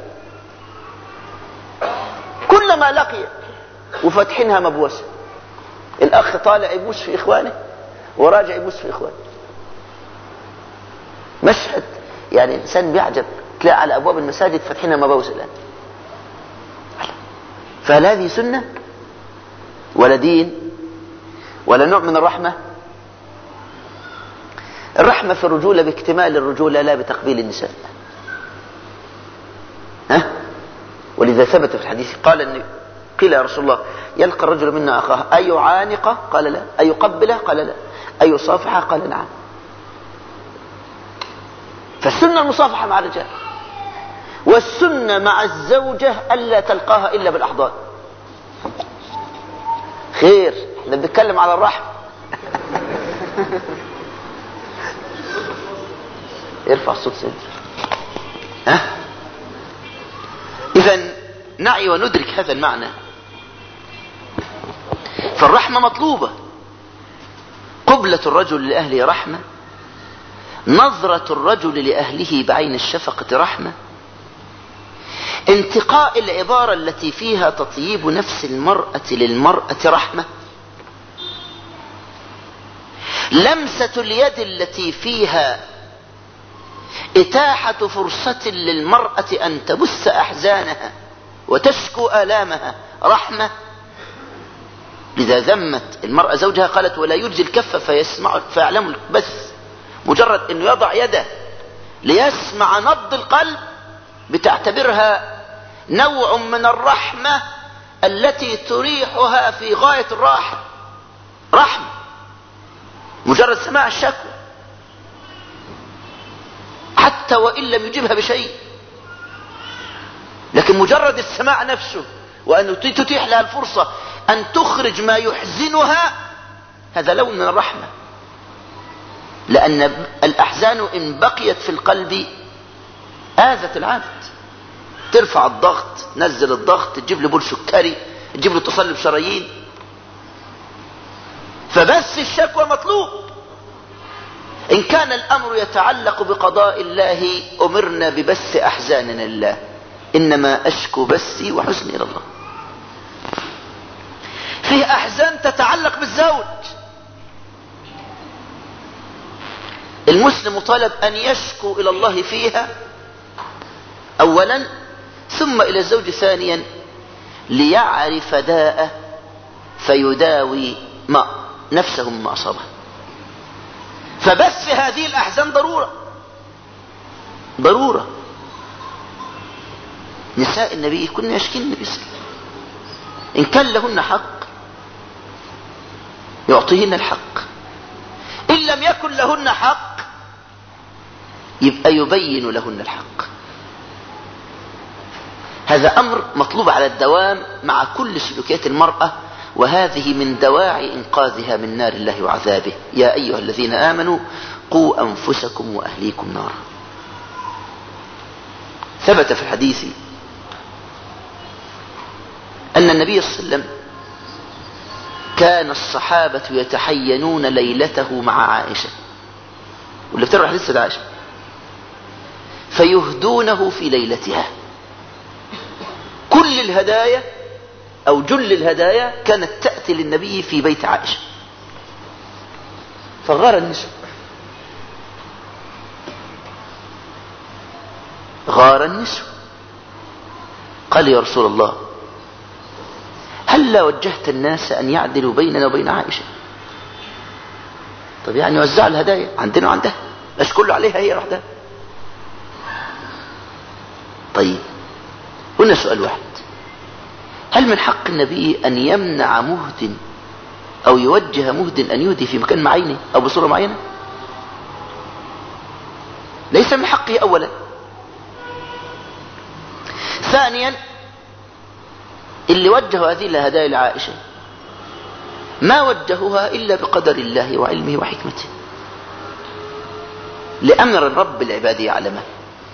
كلما لقيه وفتحينها مبوسة. الأخ طالع يبوس في إخوانه وراجع يبوس في إخوانه. مشهد يعني إنسان بيعجب. تلاقي على أبواب المساجد فتحينها مبوسة الآن. فهل هذه سنة ولا دين ولا نوع من الرحمة؟ الرحمة في الرجولة باكتمال الرجولة لا بتقبيل النساء. ها؟ ولذا ثبت في الحديث قال أن قيل يا رسول الله يلقى الرجل منا أخاه أي عانقه؟ قال لا. أي قبله؟ قال لا. أي صافحه؟ قال نعم. فالسنة المصافحة مع الرجال، والسنة مع الزوجة ألا تلقاها إلا بالأحضان. خير احنا بنتكلم على الرحمة. ارفع الصوت سيدي. ها؟ إذن نعي وندرك هذا المعنى. فالرحمة مطلوبة. قبلة الرجل لأهله رحمة، نظرة الرجل لأهله بعين الشفقة رحمة، انتقاء العبارة التي فيها تطيب نفس المرأة للمرأة رحمة، لمسة اليد التي فيها إتاحة فرصة للمرأة أن تبث أحزانها وتشكو آلامها رحمة. لذا ذمت المرأة زوجها قالت ولا يرجي الكف فيسمع فيعلم البث. مجرد أنه يضع يده ليسمع نبض القلب بتعتبرها نوع من الرحمة التي تريحها في غاية الراحة. رحمة مجرد سماع الشكوى حتى وإن لم يجبها بشيء، لكن مجرد السماع نفسه وأن تتيح لها الفرصة أن تخرج ما يحزنها، هذا لون من الرحمة. لأن الأحزان إن بقيت في القلب آذت العبد، ترفع الضغط، تنزل الضغط، تجيب له بول سكري، تجيب له تصلب شرايين. فبس الشكوى مطلوب. إن كان الأمر يتعلق بقضاء الله أمرنا ببث أحزاننا لله، إنما أشكو بثي وحزني إلى الله. فيه أحزان تتعلق بالزوج، المسلم طلب أن يشكو إلى الله فيها أولا، ثم إلى الزوج ثانيا، ليعرف داءه فيداوي ما نفسه مما أصابه. فبس هذه الأحزان ضرورة ضرورة. نساء النبي كن يشكين النبي صلى الله عليه وسلم، إن كان لهن حق يعطيهن الحق، إن لم يكن لهن حق يبقى يبين لهن الحق. هذا أمر مطلوب على الدوام مع كل سلوكيات المرأة، وهذه من دواعي إنقاذها من نار الله وعذابه. يا أيها الذين آمنوا قوا أنفسكم وأهليكم نارا. ثبت في الحديث أن النبي صلى الله عليه وسلم كان الصحابة يتحينون ليلته مع عائشة، واللي بتروح حديث سيدة عائشة، فيهدونه في ليلتها. كل الهدايا أو جل الهدايا كانت تأتي للنبي في بيت عائشة. فغار النساء، غار النساء، قال يا رسول الله هل لا وجهت الناس أن يعدلوا بيننا وبين عائشة؟ طب يعني وزع الهدايا عندنا وعندها، مش كله عليها هي وحدها. طيب هنا سؤال واحد، هل من حق النبي أن يمنع مهد أو يوجه مهد أن يهدي في مكان معين أو بصورة معينة؟ ليس من حقه أولا. ثانيا، اللي وجهوا هذه الهدايا لعائشة ما وجهوها إلا بقدر الله وعلمه وحكمته، لأمر الرب العباد يعلمه.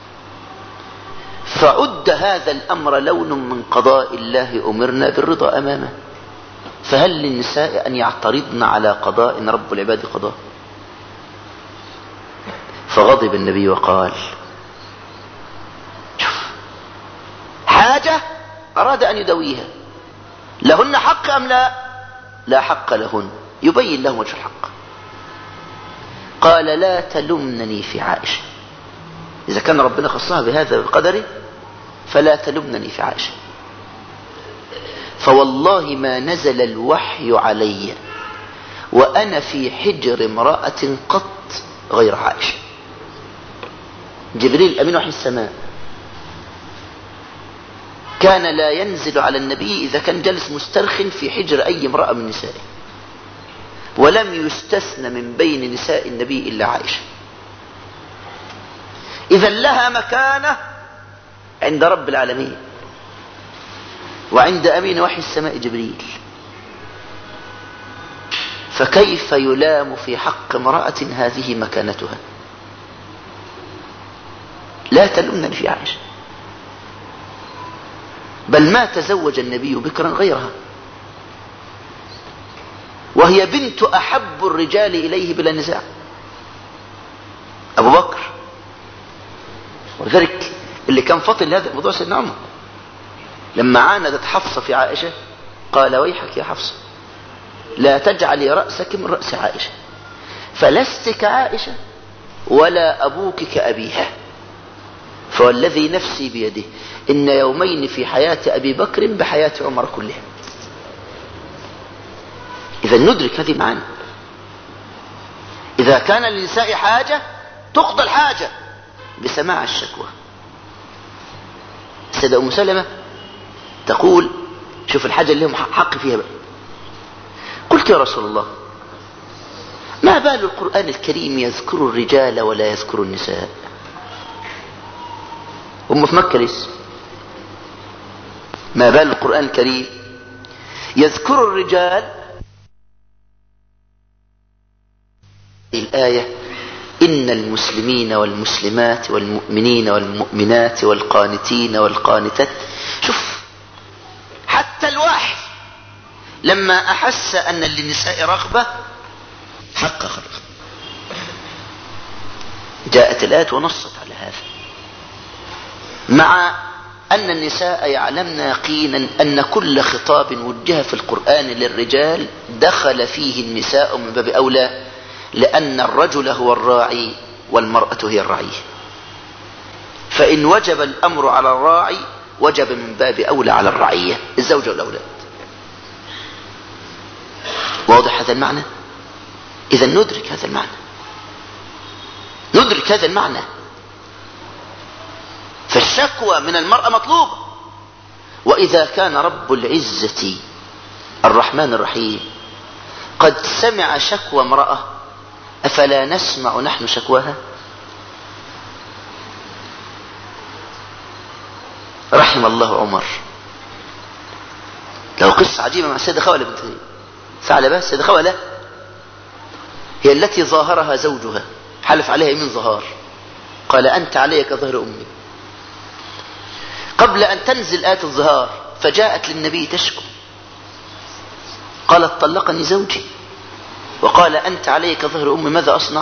فعد هذا الأمر لون من قضاء الله أمرنا بالرضا أمامه. فهل للنساء أن يعترضن على قضاء رب العباد قضاء؟ فغضب النبي وقال شوف، حاجة أراد أن يدويها، لهن حق أم لا؟ لا حق لهن، يبين لهم وجه الحق. قال لا تلمنني في عائشة، إذا كان ربنا خصها بهذا بقدره فلا تلمنني في عائشة. فوالله ما نزل الوحي علي وأنا في حجر امرأة قط غير عائشة. جبريل أمين وحي السماء كان لا ينزل على النبي إذا كان جلس مسترخ في حجر أي امرأة من نسائه، ولم يستثنى من بين نساء النبي إلا عائشة. إذا لها مكانة عند رب العالمين وعند أمين وحي السماء جبريل، فكيف يلام في حق امرأة هذه مكانتها؟ لا تلمنني في عائشة، بل ما تزوج النبي بكرا غيرها، وهي بنت أحب الرجال إليه بلا نزاع، أبو بكر. ولذلك اللي كان فاطن لهذا الموضوع سيدنا عمر، لما عاندت حفصة في عائشة قال ويحك يا حفصة لا تجعلي رأسك من رأس عائشة، فلست كعائشة ولا أبوك كأبيها، فوالذي نفسي بيده إن يومين في حياة أبي بكر بحياة عمر كلها. إذا ندرك هذه معنا، إذا كان للنساء حاجة تقضى الحاجة بسماع الشكوى. السيدة أم سلمة تقول شوف الحاجة اللي هم حق فيها بقى، قلت يا رسول الله ما بال القرآن الكريم يذكر الرجال ولا يذكر النساء؟ هم في مكة لسه، ما بال القرآن الكريم يذكر الرجال؟ الآية إن المسلمين والمسلمات والمؤمنين والمؤمنات والقانتين والقانتات. شوف حتى الوحي لما أحس أن للنساء رغبة حقق الرغبة. جاءت الآيات ونصت على هذا، مع أن النساء يعلمن يقينا أن كل خطاب وجه في القرآن للرجال دخل فيه النساء من باب أولى، لأن الرجل هو الراعي والمرأة هي الرعية. فإن وجب الأمر على الراعي وجب من باب أولى على الرعية الزوجة والأولاد. واضح هذا المعنى؟ إذا ندرك هذا المعنى، ندرك هذا المعنى. فالشكوى من المرأة مطلوبة. وإذا كان رب العزة الرحمن الرحيم قد سمع شكوى امرأة، أفلا نسمع نحن شكواها؟ رحم الله عمر. لو قصة عجيبة مع السيدة خولة بنت ثعلبة. السيدة خولة هي التي ظاهرها زوجها، حلف عليها يمين ظهار، قال أنت علي كظهر أمي، قبل أن تنزل آية الظهار. فجاءت للنبي تشكو، قالت طلقني زوجي وقال أنت علي كظهر أمي، ماذا أصنع؟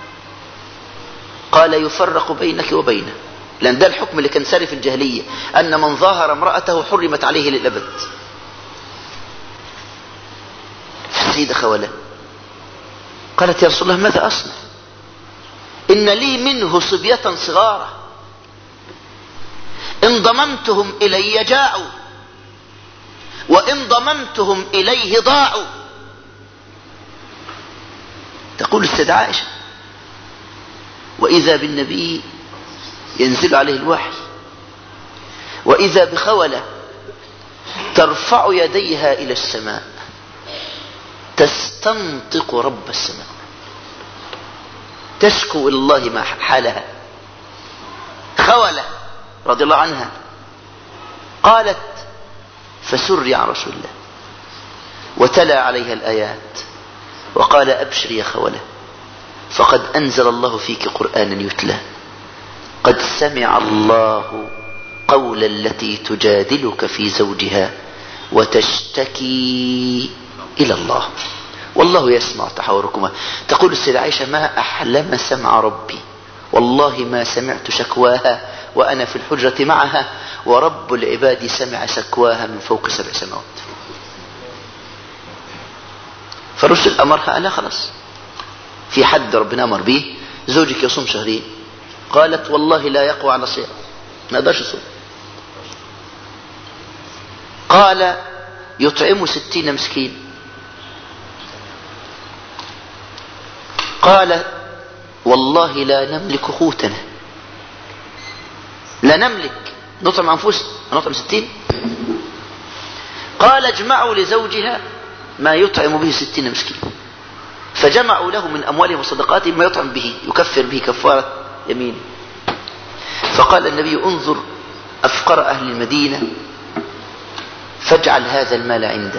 قال يفرق بينك وبينه، لأن ده الحكم اللي كان ساري في الجاهلية، أن من ظاهر امرأته حرمت عليه للأبد. فالسيدة خولة قالت يا رسول الله ماذا أصنع؟ إن لي منه صبية صغارة، إن ضممتهم إلي جاعوا وإن ضممتهم إليه ضاعوا. تقول السيدة عائشة وإذا بالنبي ينزل عليه الوحي، وإذا بخولة ترفع يديها إلى السماء تستنطق رب السماء، تشكو إلى الله ما حالها. خولة رضي الله عنها قالت فسري عن رسول الله وتلا عليها الآيات وقال أبشر يا خولة، فقد أنزل الله فيك قرآنا يتلى، قد سمع الله قول التي تجادلك في زوجها وتشتكي إلى الله والله يسمع تحاوركما. تقول السيدة عائشة ما أحلم سمع ربي، والله ما سمعت شكواها وأنا في الحجرة معها، ورب العباد سمع شكواها من فوق سبع سماوات. فالرسول أمرها لا خلاص، في حد ربنا أمر به، زوجك يصوم شهرين. قالت والله لا يقوى على صيام، ما يقدرش يصوم. قال يطعم ستين مسكين. قال والله لا نملك قوتنا، لا نملك نطعم أنفسنا، نطعم ستين. قال اجمعوا لزوجها ما يطعم به ستين مسكين، فجمعوا له من أموالهم وصدقاتهم ما يطعم به، يكفر به كفارة يمين. فقال النبي انظر أفقر أهل المدينة فاجعل هذا المال عنده.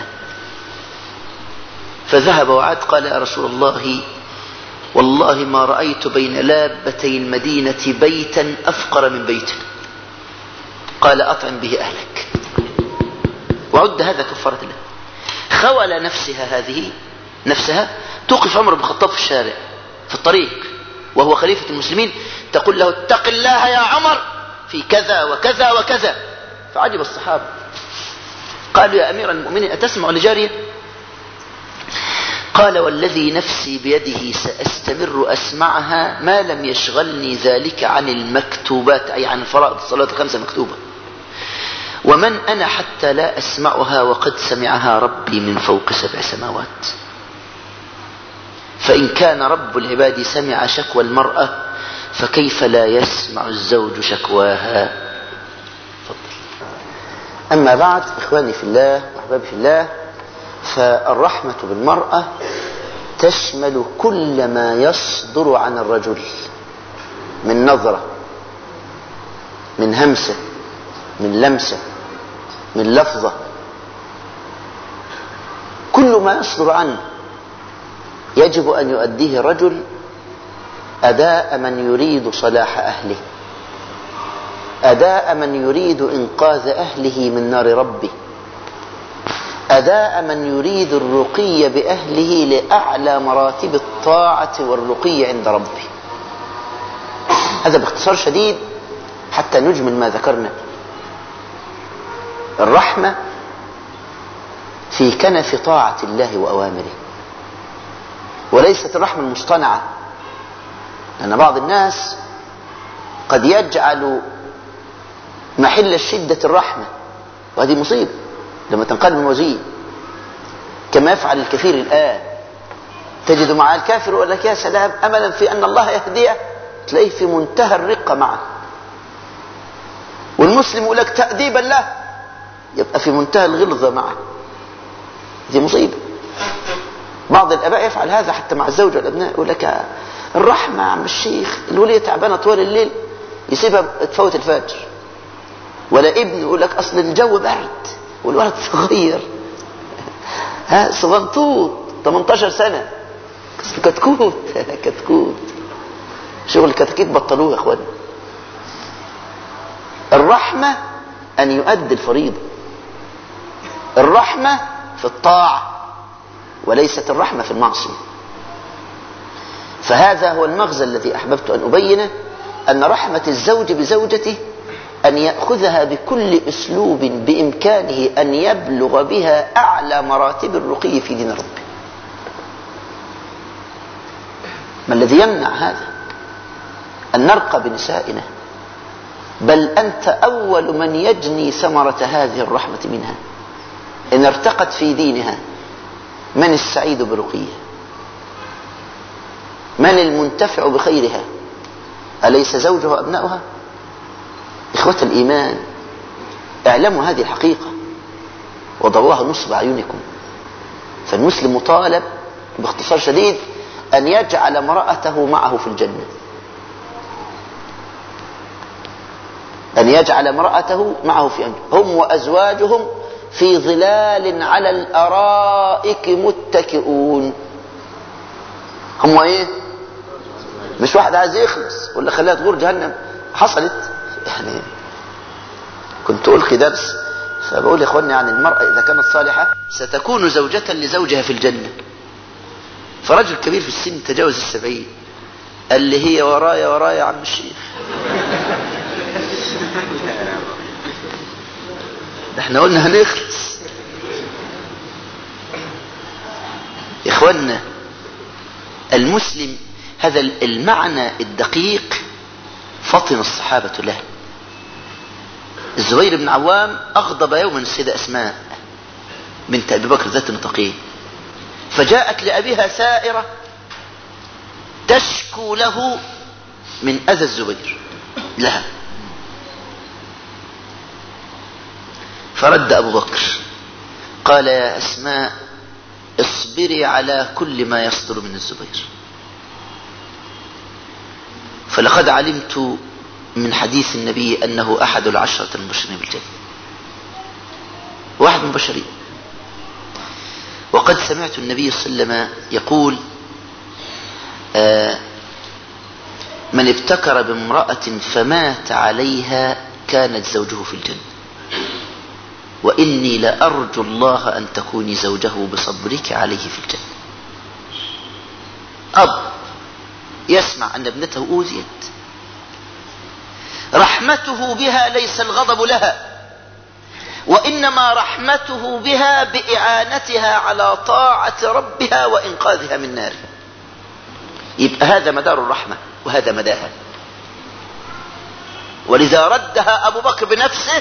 فذهب وعاد قال يا رسول الله والله ما رأيت بين لابتي المدينة بيتا أفقر من بيتنا. قال أطعم به أهلك، وعد هذا كفارة له. خول نفسها هذه نفسها توقف عمر بن الخطاب في الشارع في الطريق وهو خليفة المسلمين، تقول له اتق الله يا عمر في كذا وكذا وكذا. فعجب الصحابة قالوا يا أمير المؤمنين أتسمع لجارية؟ قال والذي نفسي بيده سأستمر أسمعها ما لم يشغلني ذلك عن المكتوبات، أي عن فرائض الصلاة الخمسة مكتوبة. ومن أنا حتى لا أسمعها وقد سمعها ربي من فوق سبع سماوات. فإن كان رب العباد سمع شكوى المرأة فكيف لا يسمع الزوج شكواها؟ أما بعد، إخواني في الله وأحبابي في الله، فالرحمة بالمرأة تشمل كل ما يصدر عن الرجل من نظرة، من همسة، من لمسة، من لفظة، كل ما يصدر عنه يجب أن يؤديه الرجل أداء من يريد صلاح أهله، أداء من يريد إنقاذ أهله من نار ربه، أداء من يريد الرقي بأهله لأعلى مراتب الطاعة والرقي عند ربه. هذا باختصار شديد حتى نجمل ما ذكرنا. الرحمة في كنف طاعة الله وأوامره، وليست الرحمة المصطنعة، لأن بعض الناس قد يجعل محل الشدة الرحمة، وهذه مصيبة لما تنقل من وزير، كما يفعل الكثير الآن. تجد مع الكافر يقول لك يا سلام أملا في أن الله يهديه، تلاقيه في منتهى الرقة معه، والمسلم يقول لك تأديبا له، يبقى في منتهى الغلظة معه. دي مصيبة. بعض الآباء يفعل هذا حتى مع الزوج والأبناء، يقول لك الرحمة يا عم الشيخ، الولية تعبانة طوال الليل يسيبها تفوت الفجر، ولا ابن يقول لك أصل الجو برد والولد صغير، ها صغنطوط ثمانية عشر سنة، كتكوت كتكوت، شغل كتكيت بطلوه يا اخوان. الرحمة أن يؤدي الفريضة، الرحمة في الطاعة، وليست الرحمة في المعصية. فهذا هو المغزى الذي أحببت أن أبينه، أن رحمة الزوج بزوجته أن يأخذها بكل أسلوب بإمكانه أن يبلغ بها أعلى مراتب الرقي في دين ربه. ما الذي يمنع هذا؟ أن نرقى بنسائنا، بل أنت أول من يجني ثمرة هذه الرحمة منها. إن ارتقت في دينها، من السعيد برقيها؟ من المنتفع بخيرها؟ أليس زوجها وأبناؤها؟ إخوة الإيمان، اعلموا هذه الحقيقة وضعوها نصب أعينكم. فالمسلم مطالب باختصار شديد أن يجعل امرأته معه في الجنة، أن يجعل امرأته معه في الجنة. هم وأزواجهم في ظلال على الأرائك متكئون. هم وإيه؟ مش واحد عايز يخلص ولا خليها تغور جهنم. حصلت يعني، كنت ألقي درس فبقول يا إخواني عن المرأة إذا كانت صالحة ستكون زوجة لزوجها في الجنة. فرجل كبير في السن تجاوز السبعين قال لي هي ورايا ورايا يا عم الشيخ. احنا قلنا هنخلص يا إخواننا. المسلم هذا المعنى الدقيق فطن الصحابة له. الزبير بن عوام أغضب يوما السيدة أسماء بنت أبي بكر ذات النطاقين، فجاءت لأبيها سائرة تشكو له من أذى الزبير لها، فرد أبو بكر قال يا أسماء اصبري على كل ما يصدر من الزبير، فلقد علمت من حديث النبي أنه أحد العشرة المبشرين بالجنة، واحد من البشرين. وقد سمعت النبي صلى الله عليه وسلم يقول آه من ابتكر بامرأة فمات عليها كانت زوجه في الجنة، وإني لأرجو الله أن تكوني زوجه بصبرك عليه في الجنة. أب يسمع أن ابنته أوذيت، رحمته بها ليس الغضب لها، وإنما رحمته بها بإعانتها على طاعة ربها وإنقاذها من نار. يبقى هذا مدار الرحمة وهذا مداها. ولذا ردها أبو بكر بنفسه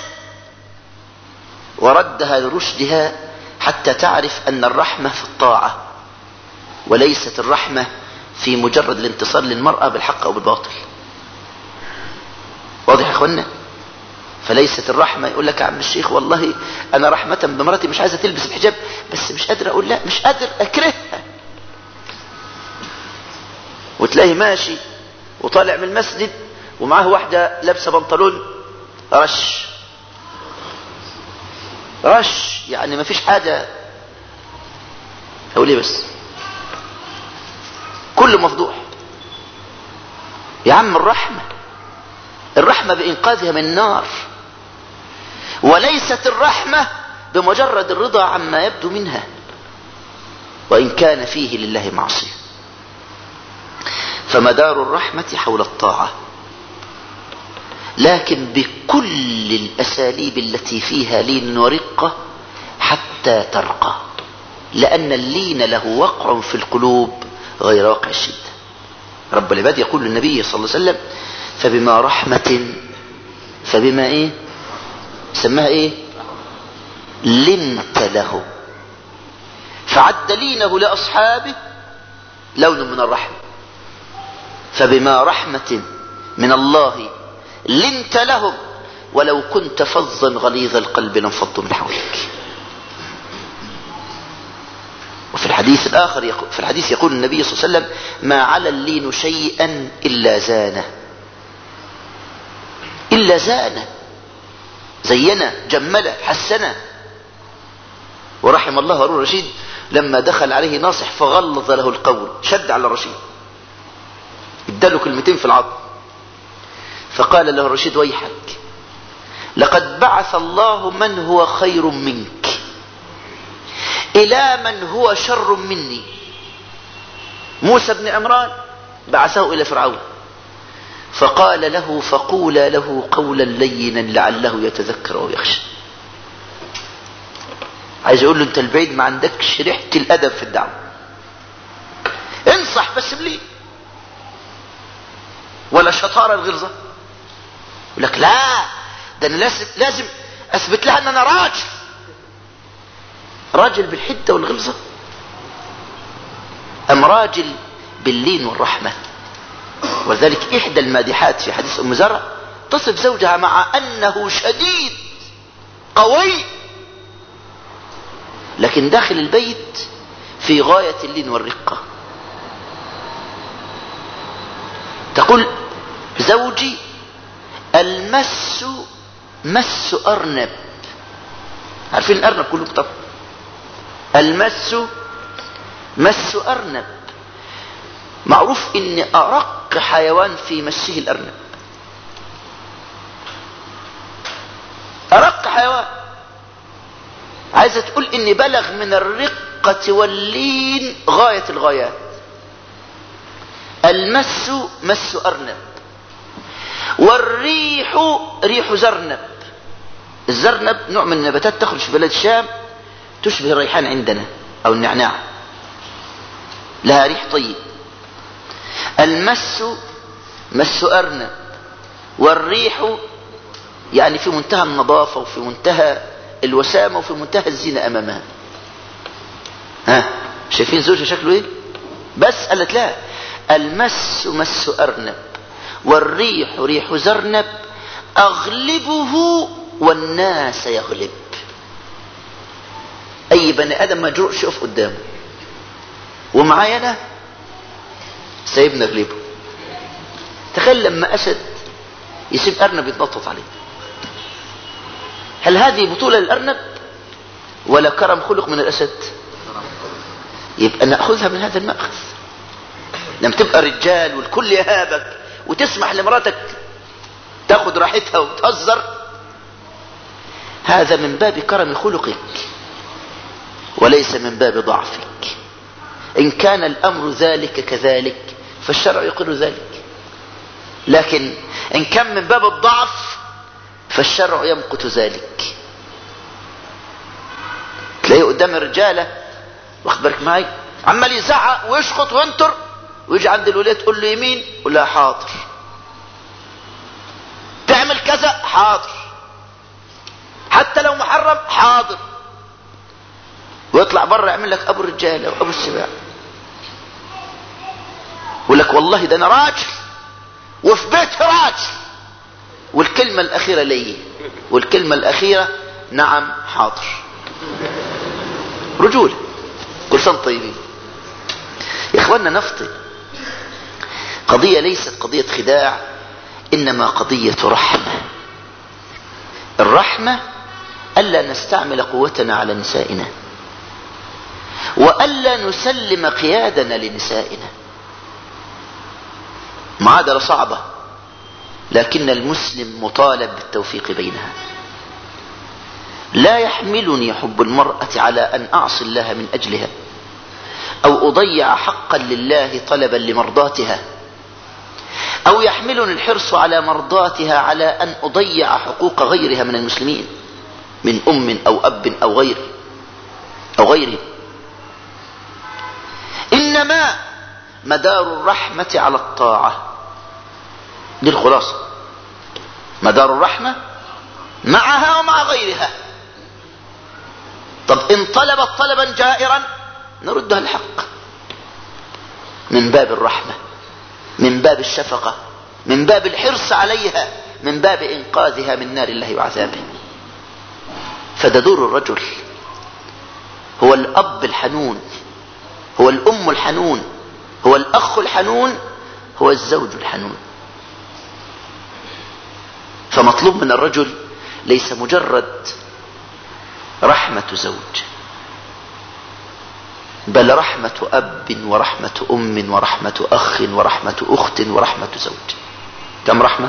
وردها لرشدها حتى تعرف أن الرحمة في الطاعة، وليست الرحمة في مجرد الانتصار للمرأة بالحق أو بالباطل. واضح يا أخوانا؟ فليست الرحمة يقول لك يا عم الشيخ والله أنا رحمة بمرتي مش عايزة تلبس الحجاب بس مش قادر أقول لا، مش قادر أكرهها، وتلاقي ماشي وطالع من المسجد ومعاه واحدة لابسة بنطلون رش رش، يعني ما فيش حاجة. أقول ايه بس، كله مفضوح. يا عم الرحمة الرحمة بإنقاذها من النار، وليست الرحمة بمجرد الرضا عما يبدو منها وإن كان فيه لله معصية. فمدار الرحمة حول الطاعة، لكن بكل الأساليب التي فيها لين ورقة حتى ترقى، لأن اللين له وقع في القلوب غير واقع الشدة. رب العباد يقول للنبي صلى الله عليه وسلم فبما رحمة فبما ايه سماها ايه لنت له، فعد لينه لأصحابه لون من الرحمة. فبما رحمة من الله لنت لهم ولو كنت فظا غليظ القلب لانفضوا من حولك. وفي الحديث الآخر يقول في الحديث يقول النبي صلى الله عليه وسلم ما على اللين شيئا إلا زانه، إلا زانه، زينه جمله حسنه. ورحم الله هارون الرشيد لما دخل عليه ناصح فغلظ له القول، شد على الرشيد اداله كلمتين في العظم، فقال له الرشيد ويحك لقد بعث الله من هو خير منك إلى من هو شر مني. موسى بن عمران بعثه إلى فرعون فقال له فقولا له قولا لينا لعله يتذكر أو يخشى. عايز يقول له انت البعيد ما عندكش ريحة الأدب في الدعوة، انصح بس بليه ولا شطارة الغلظة. يقول لك لا ده انا لازم لازم اثبت لها ان انا راجل، راجل بالحدة والغلظة ام راجل باللين والرحمة. ولذلك احدى المادحات في حديث ام زرع تصف زوجها مع انه شديد قوي لكن داخل البيت في غاية اللين والرقة. تقول زوجي المس مس أرنب، عارفين الأرنب كله طب، المس مس أرنب، معروف ان أرق حيوان في مسه الأرنب، أرق حيوان. عايزة تقول اني بلغ من الرقة واللين غاية الغايات. المس مس أرنب، والريح ريح زرنب. الزرنب نوع من النباتات تخرج في بلاد الشام تشبه الريحان عندنا او النعناع، لها ريح طيب. المس مس أرنب، والريح يعني في منتهى النظافة وفي منتهى الوسامة وفي منتهى الزينة امامها. ها شايفين زوجها شكله ايه؟ بس قالت لا المس مس أرنب والريح ريح زرنب اغلبه والناس يغلب. اي بني ادم ما يجرؤش يقف قدامه ومعايا انا سيبنا اغلبه. تخيل لما اسد يسيب ارنب يتنطط عليه، هل هذه بطولة للارنب ولا كرم خلق من الاسد؟ يبقى ناخذها من هذا المأخذ. لما تبقى رجال والكل يهابك وتسمح لمراتك تاخذ راحتها وتهزر، هذا من باب كرم خلقك وليس من باب ضعفك. ان كان الامر ذلك كذلك فالشرع يقر ذلك، لكن ان كان من باب الضعف فالشرع يمقت ذلك. تلاقيه قدام الرجاله واخد بالك معي عمال يزعق ويشخط وينطر، ويجي عند الولاد تقول له يمين يقول لها حاضر، تعمل كذا حاضر، حتى لو محرم حاضر، ويطلع بره يعمل لك ابو الرجاله وابو السباع. يقول لك والله ده انا راجل وفي بيت راجل، والكلمه الاخيره لي، والكلمه الاخيره نعم حاضر. رجوله. كل سنه طيبين يا اخوانا. نفطن قضيه ليست قضيه خداع، انما قضيه رحمه. الرحمه الا نستعمل قوتنا على نسائنا، والا نسلم قيادنا لنسائنا. معادلة صعبة، لكن المسلم مطالب بالتوفيق بينها. لا يحملني حب المرأة على أن أعصي الله من أجلها، أو أضيع حقا لله طلبا لمرضاتها، أو يحملني الحرص على مرضاتها على أن أضيع حقوق غيرها من المسلمين من أم أو أب أو غير أو غيره. إنما مدار الرحمة على الطاعة. دي الخلاصة، مدار الرحمة معها ومع غيرها. طب إن طلبت طلبا جائرا نردها الحق من باب الرحمة، من باب الشفقة، من باب الحرص عليها، من باب إنقاذها من نار الله وعذابه. فدور الرجل هو الأب الحنون، هو الأم الحنون، هو الأخ الحنون، هو الزوج الحنون. فمطلوب من الرجل ليس مجرد رحمة زوج، بل رحمة أب ورحمة أم ورحمة أخ ورحمة أخت ورحمة زوج. كم رحمة؟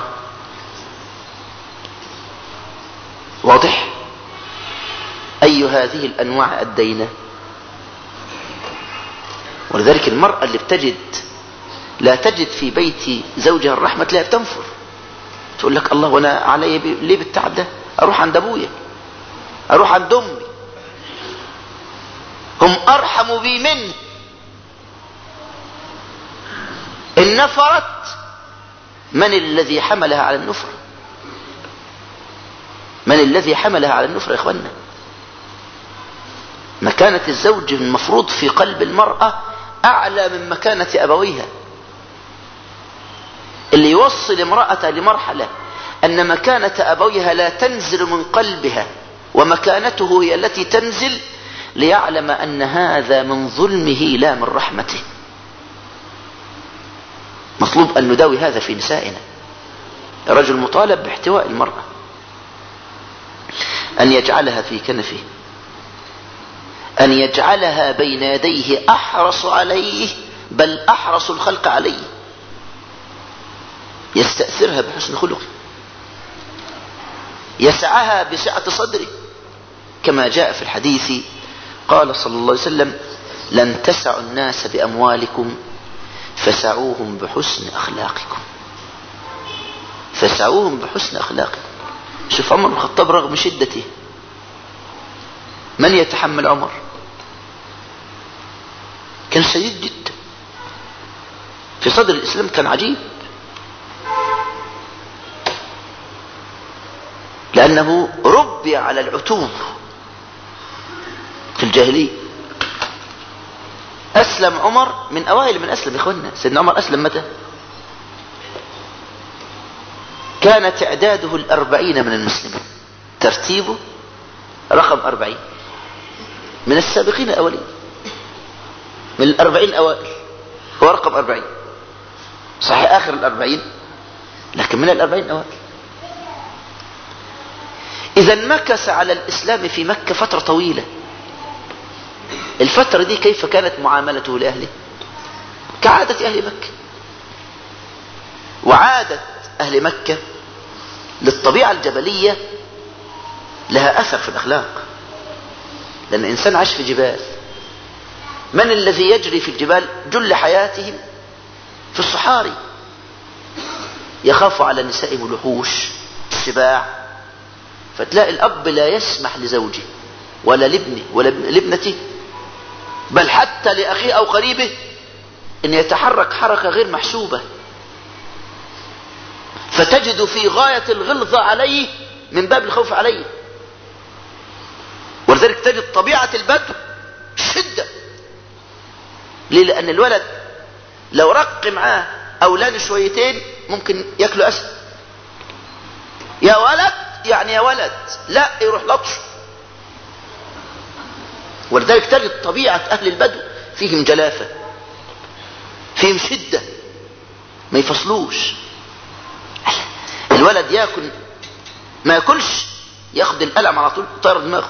واضح؟ أي هذه الأنواع أدينا؟ ولذلك المرأة اللي بتجد لا تجد في بيت زوجها الرحمة تلاقيها بتنفر، تقول لك الله وانا علي ليه بالتعب ده؟ اروح عند ابويا، اروح عند امي، هم ارحم بي مني. ان نفرت، من الذي حملها على النفرة؟ من الذي حملها على النفرة يا اخوانا؟ مكانة الزوج المفروض في قلب المرأة اعلى من مكانة ابويها. اللي يوصل امرأة لمرحلة ان مكانة ابويها لا تنزل من قلبها ومكانته هي التي تنزل، ليعلم ان هذا من ظلمه لا من رحمته. مطلوب ان نداوي هذا في نسائنا. الرجل مطالب باحتواء المرأة، ان يجعلها في كنفه، ان يجعلها بين يديه احرص عليه، بل احرص الخلق عليه. يستأثرها بحسن خلقه، يسعها بسعة صدره، كما جاء في الحديث قال صلى الله عليه وسلم: لن تسعوا الناس بأموالكم فسعوهم بحسن أخلاقكم. فسعوهم بحسن أخلاقكم. شوف عمر بن الخطاب رغم شدته، من يتحمل عمر؟ كان شديد جدا في صدر الإسلام، كان عجيب، لأنه ربي على العتوب في الجاهلية. أسلم عمر من أوائل من أسلم. يا إخوانا سيدنا عمر أسلم متى؟ كان تعداده الأربعين من المسلمين، ترتيبه رقم أربعين من السابقين الأولين، من الأربعين أوائل هو رقم أربعين. صحيح آخر الأربعين، لكن من الأربعين أوائل. إذا مكث على الإسلام في مكة فترة طويلة. الفترة دي كيف كانت معاملته لأهله؟ كعادة أهل مكة. وعادة أهل مكة للطبيعة الجبلية لها أثر في الأخلاق، لأن الإنسان عاش في جبال. من الذي يجري في الجبال؟ جل حياتهم في الصحاري، يخاف على نسائهم الوحوش السباع. فتلاقي الأب لا يسمح لزوجه ولا لابنه ولا لابنته، بل حتى لأخيه أو قريبه، أن يتحرك حركة غير محسوبة. فتجد في غاية الغلظة عليه من باب الخوف عليه. ولذلك تجد طبيعة البدو شدة. ليه؟ لأن الولد لو رق معاه أولاد شويتين ممكن يأكلوا أسد. يا ولد يعني يا ولد، لا يروح لطش. ولذلك تجد طبيعة أهل البدو فيهم جلافة، فيهم شدة، ما يفصلوش. الولد يأكل ما يأكلش، ياخد القلم على طول يطير دماغه.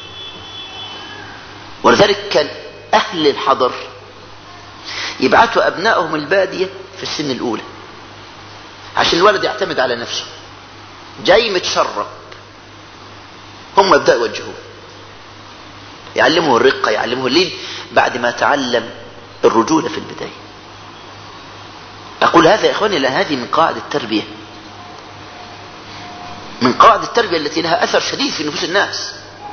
ولذلك كان أهل الحضر يبعثوا أبنائهم البادية في السن الأولى، عشان الولد يعتمد على نفسه، جاي متشرب، هم يبدأوا يوجهوه، يعلمه الرقة، يعلمه اللين بعد ما تعلم الرجولة في البداية. أقول هذا يا إخواني لأن هذه من قواعد التربية، من قواعد التربية التي لها أثر شديد في نفوس الناس.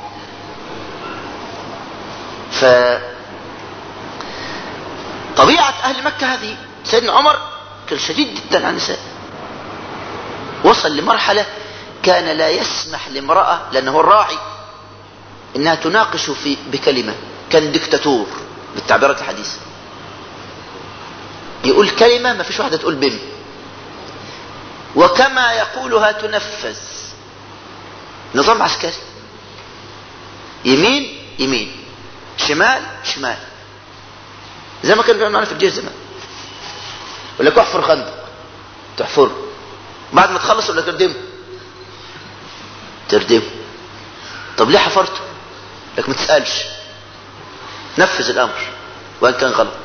فطبيعة أهل مكة هذه، سيدنا عمر كان شديد جدا على النساء، وصل لمرحلة كان لا يسمح لامرأة، لأنه الراعي، إنها تناقش في بكلمة، كان ديكتاتور بالتعبيرات الحديثة، يقول كلمة ما فيش واحدة تقول بم، وكما يقولها تنفذ، نظام عسكري، يمين يمين، شمال شمال، زي ما كانوا بيعملوا معنا في الجيش زمان. يقول لك احفر خندق، تحفر، بعد ما تخلص ولا تردمه، تردمه. طب ليه حفرته؟ لك ما تسألش، نفذ الامر وان كان غلط،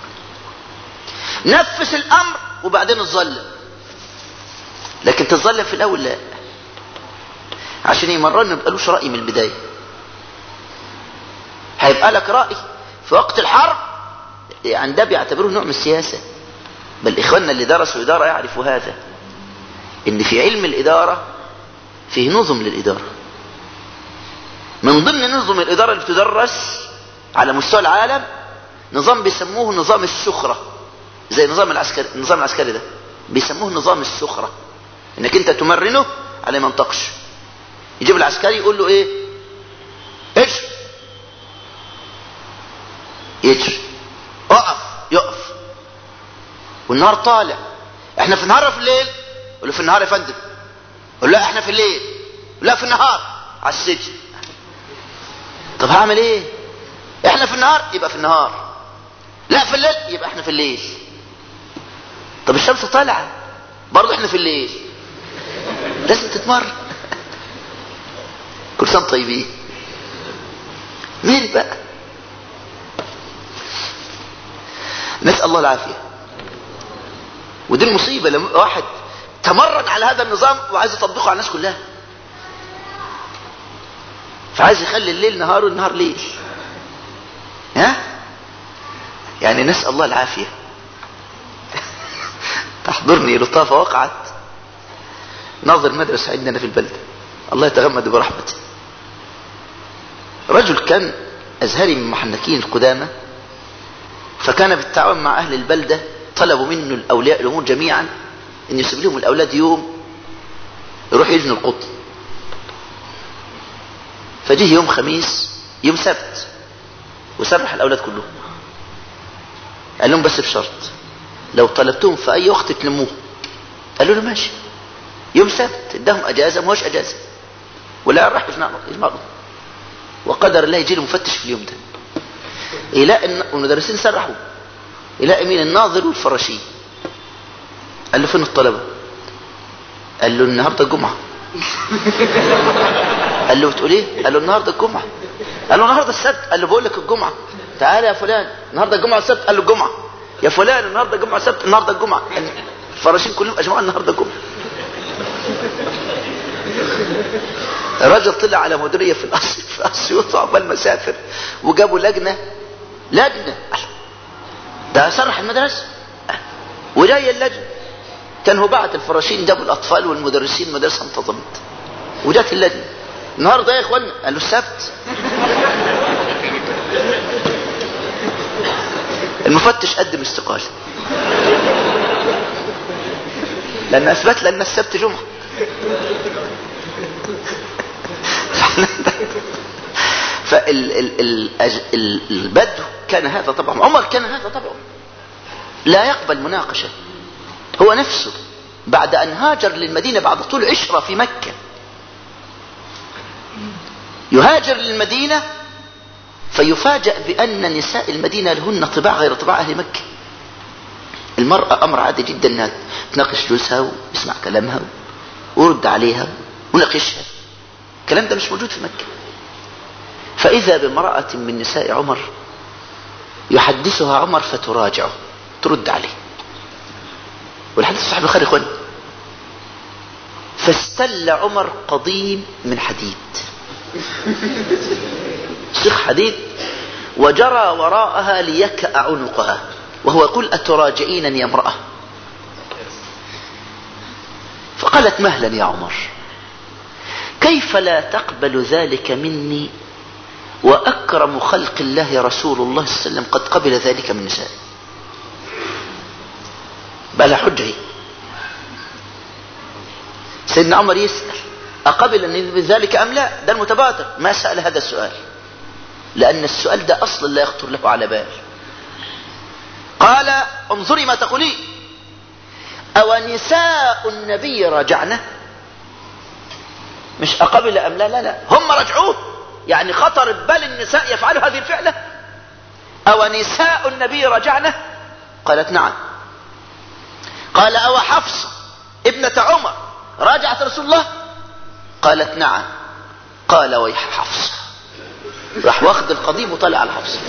نفذ الامر وبعدين تظلم، لكن تظلم في الاول لا، عشان يمرنا ما يبقالوش رأي من البداية. هيبقى لك رأي في وقت الحرب، يعني ده بيعتبروه نوع من السياسة. بل إخواننا اللي درسوا إدارة يعرفوا هذا، إن في علم الإدارة فيه نظم للإدارة. من ضمن نظم الإدارة اللي تدرس على مستوى العالم نظام بيسموه نظام السخرة، زي النظام العسكري. النظام العسكري ده بيسموه نظام السخرة، إنك أنت تمرنه على ما ينطقش. يجيب العسكري يقول له إيه؟ إيش؟ يجري، اقف، يقف. والنهار طالع، احنا في النهار في الليل؟ يقول له في النهار يا فندم. يقول لا احنا في الليل. لا في النهار على السجن. طب هعمل ايه؟ احنا في النهار يبقى في النهار، لا في الليل يبقى احنا في الليل. طب الشمس طالعه برضه احنا في الليل، لازم تتمرن. كل سنه طيبين. مين بقى؟ نسأل الله العافية. ودي المصيبة لما واحد تمرن على هذا النظام وعايز يطبقه على الناس كلها، فعايز يخلي الليل نهار والنهار ليل. ها؟ يعني نسأل الله العافية. تحضرني لطافة وقعت، ناظر مدرسة عندنا في البلد، الله يتغمد برحمته، رجل كان أزهري من محنكين القدامى، فكان بالتعاون مع أهل البلدة طلبوا منه الأولياء الأمور جميعا أن يسيب لهم الأولاد يوم يروح يجنوا القطن. فجيه يوم خميس، يوم سبت، وسرح الأولاد كلهم. قال لهم بس بشرط، لو طلبتهم في أي وقت تلموه. قالوا له ماشي. يوم سبت اداهم أجازة، ما هوش أجازة، ولا راح يجمعوا. وقدر الله يجي له مفتش في اليوم ده، يلاقي المدرسين سرحوا، يلاقي مين؟ الناظر والفراشين. قال له فين الطلبة؟ قال له النهارده الجمعة. قال له بتقول ايه؟ قال له النهارده الجمعة. قال له النهارده السبت. قال له بقول لك الجمعة. تعالى يا فلان، النهارده الجمعة السبت. قال له الجمعة. يا فلان النهارده الجمعة السبت. النهارده الجمعة. الفراشين كلهم اجمعوا النهارده الجمعة. الراجل طلع على مديرية في في اسيوط عقبال ما سافر، وجابوا لجنة لجنة ده سرح المدرسة، وجاي اللجنة كان هو بعت الفراشين، جابوا الأطفال والمدرسين، المدرسة انتظمت، وجات اللجنة النهارده يا إخوان. قال له السبت. المفتش قدم استقالة لأن أثبت لأن السبت جمعة. فالبدو كان هذا طبعا، عمر كان هذا طبعا، لا يقبل مناقشة. هو نفسه بعد أن هاجر للمدينة بعد طول عشرة في مكة، يهاجر للمدينة فيفاجأ بأن نساء المدينة لهن طباع غير طباع أهل مكة. المرأة أمر عادي جدا أنها تناقش جوزها ويسمع كلامها ورد عليها وناقشها، الكلام ده مش موجود في مكة. فإذا بامرأة من نساء عمر يحدثها عمر فتراجعه، ترد عليه. والحديث صحيح البخاري اخواني، فاستل عمر قضيب من حديد، سيخ حديد، وجرى وراءها ليكأ عنقها وهو يقول أتراجعينني يا امرأة؟ فقالت مهلا يا عمر، كيف لا تقبل ذلك مني وأكرم خلق الله رسول الله صلى الله عليه وسلم قد قبل ذلك من نساء؟ بقى لها حجة. سيدنا عمر يسأل أقبل بذلك أم لا؟ ده المتبادر، ما سأل هذا السؤال لأن السؤال ده أصلا لا يخطر له على بال. قال انظري ما تقولين، أو نساء النبي راجعنا؟ مش أقبل أم لا، لا لا، هم رجعوه، يعني خطر بال النساء يفعلوا هذه الفعلة. أو نساء النبي رجعنا؟ قالت نعم. قال أو حفصة ابنة عمر راجعت رسول الله؟ قالت نعم. قال ويح حفصة، راح واخد القضيب وطلع على حفصة.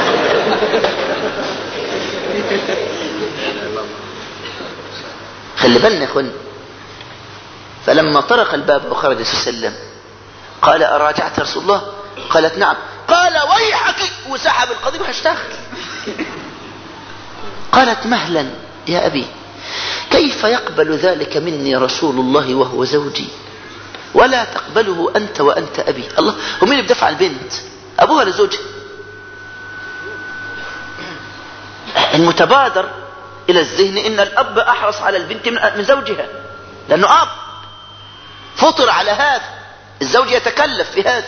خلي بالنا يا اخوان. فلما طرق الباب وخرج صلى الله عليه وسلم قال أراجعت رسول الله؟ قالت نعم. قال ويحك، وسحب القضيب واشتغل. قالت مهلا يا أبي، كيف يقبل ذلك مني رسول الله وهو زوجي ولا تقبله أنت وأنت أبي؟ الله، هو مين اللي بدفع البنت؟ أبوها لزوجها. المتبادر إلى الذهن إن الأب أحرص على البنت من زوجها لأنه أب فطر على هذا، الزوج يتكلف في هذا.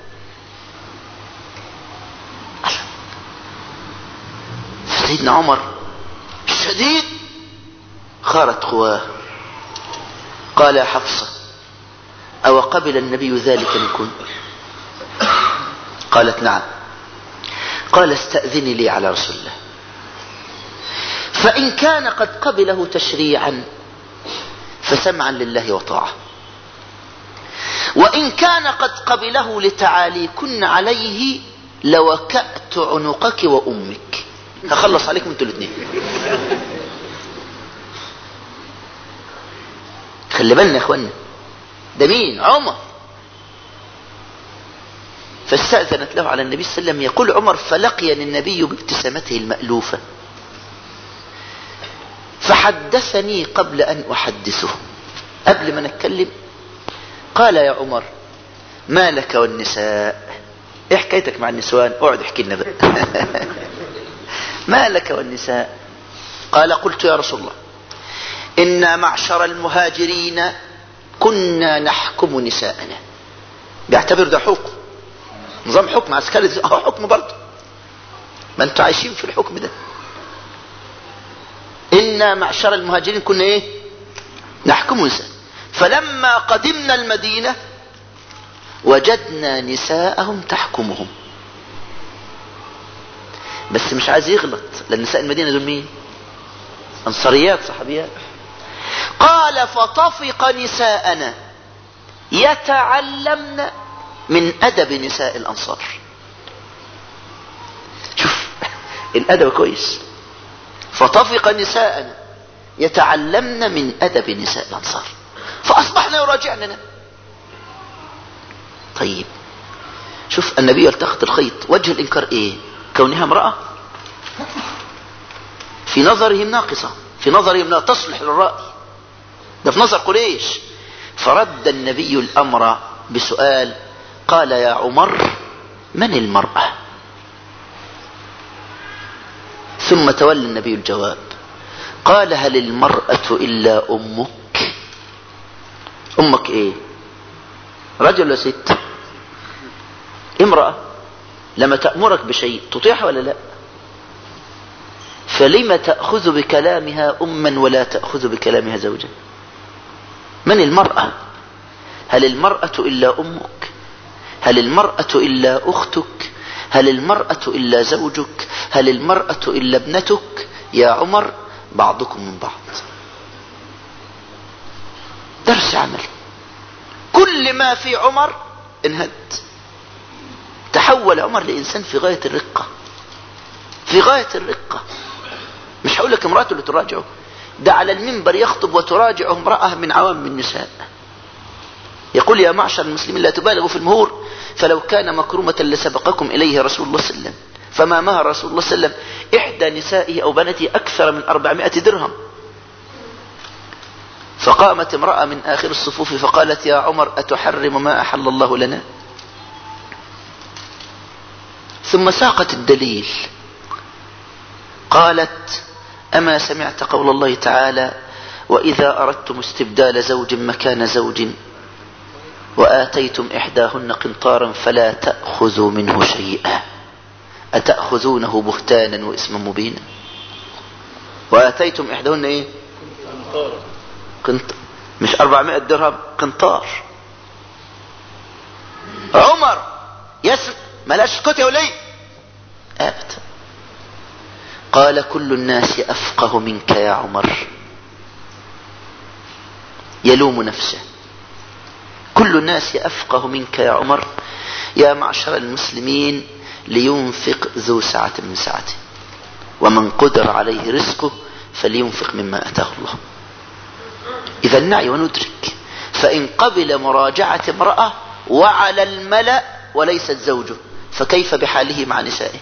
سيدنا عمر شديد خارت خواه، قال يا حفصة أو قبل النبي ذلك منكن؟ قالت نعم. قال استأذني لي على رسول الله، فإن كان قد قبله تشريعا فسمعا لله وطاعة، وإن كان قد قبله لتعاليكن عليه لوكأت عنقك وأمك، هخلص عليكم انتوا الاثنين. خلي بالنا يا اخوانا، ده مين؟ عمر. فاستأذنت له على النبي صلى الله عليه وسلم. يقول عمر فلقيني النبي بابتسامته المألوفة فحدثني قبل أن أحدثه، قبل ما نتكلم قال يا عمر ما لك والنساء؟ ايه حكايتك مع النسوان؟ اقعد احكي لنا بقى. ما لك والنساء؟ قال قلت يا رسول الله إنا معشر المهاجرين كنا نحكم نساءنا. بيعتبر ده حكم، نظام حكم عسكري، اه حكم برضه، ما انتوا عايشين في الحكم ده. إنا معشر المهاجرين كنا ايه؟ نحكم نساء. فلما قدمنا المدينة وجدنا نساءهم تحكمهم. بس مش عايز يغلط، لأن نساء المدينة دول مين؟ أنصاريات صحابيات. قال فطفق نساءنا يتعلمن من أدب نساء الأنصار. شوف الأدب كويس. فطفق نساءنا يتعلمن من أدب نساء الأنصار فأصبحنا يراجعننا. طيب شوف النبي يلتقط الخيط، وجه الإنكار إيه؟ كونها امرأة في نظرهم ناقصة، في نظرهم لا تصلح للرأي، ده في نظر قريش. فرد النبي الأمر بسؤال قال يا عمر من المرأة؟ ثم تولى النبي الجواب قال هل المرأة إلا أمك؟ أمك إيه؟ رجل ولا ست؟ امرأة لما تأمرك بشيء تطيعها ولا لا؟ فلما تأخذ بكلامها أما ولا تأخذ بكلامها زوجا؟ من المرأة؟ هل المرأة إلا أمك؟ هل المرأة إلا أختك؟ هل المرأة إلا زوجك؟ هل المرأة إلا ابنتك؟ يا عمر بعضكم من بعض. درس عمل. كل ما في عمر انهد. تحول عمر لإنسان في غاية الرقة، في غاية الرقة. مش هقول لك امرأته اللي تراجعه، ده على المنبر يخطب وتراجعه امرأة من عوام النساء. يقول يا معشر المسلمين لا تبالغوا في المهور، فلو كان مكرمة لسبقكم إليه رسول الله صلى الله عليه وسلم، فما مهر رسول الله صلى الله عليه وسلم إحدى نسائه أو بنته أكثر من أربعمائة درهم. فقامت امرأة من آخر الصفوف فقالت يا عمر أتحرم ما أحل الله لنا؟ ثم ساقت الدليل، قالت أما سمعت قول الله تعالى وإذا أردتم استبدال زوج مكان زوج وآتيتم إحداهن قنطارا فلا تأخذوا منه شيئا أتأخذونه بهتانا وإثما مبينا. وآتيتم إحداهن إيه؟ قنطار، مش أربعمائة درهم، قنطار. عمر يسمع ملاش اسكت يا ولي أبدا. قال كل الناس أفقه منك يا عمر، يلوم نفسه. كل الناس أفقه منك يا عمر يا معشر المسلمين لينفق ذو سعة من سعته ومن قدر عليه رزقه فلينفق مما أتاه الله. إذا نعي وندرك. فإن قبل مراجعة امرأة وعلى الملأ وليست زوجه فكيف بحاله مع نسائه؟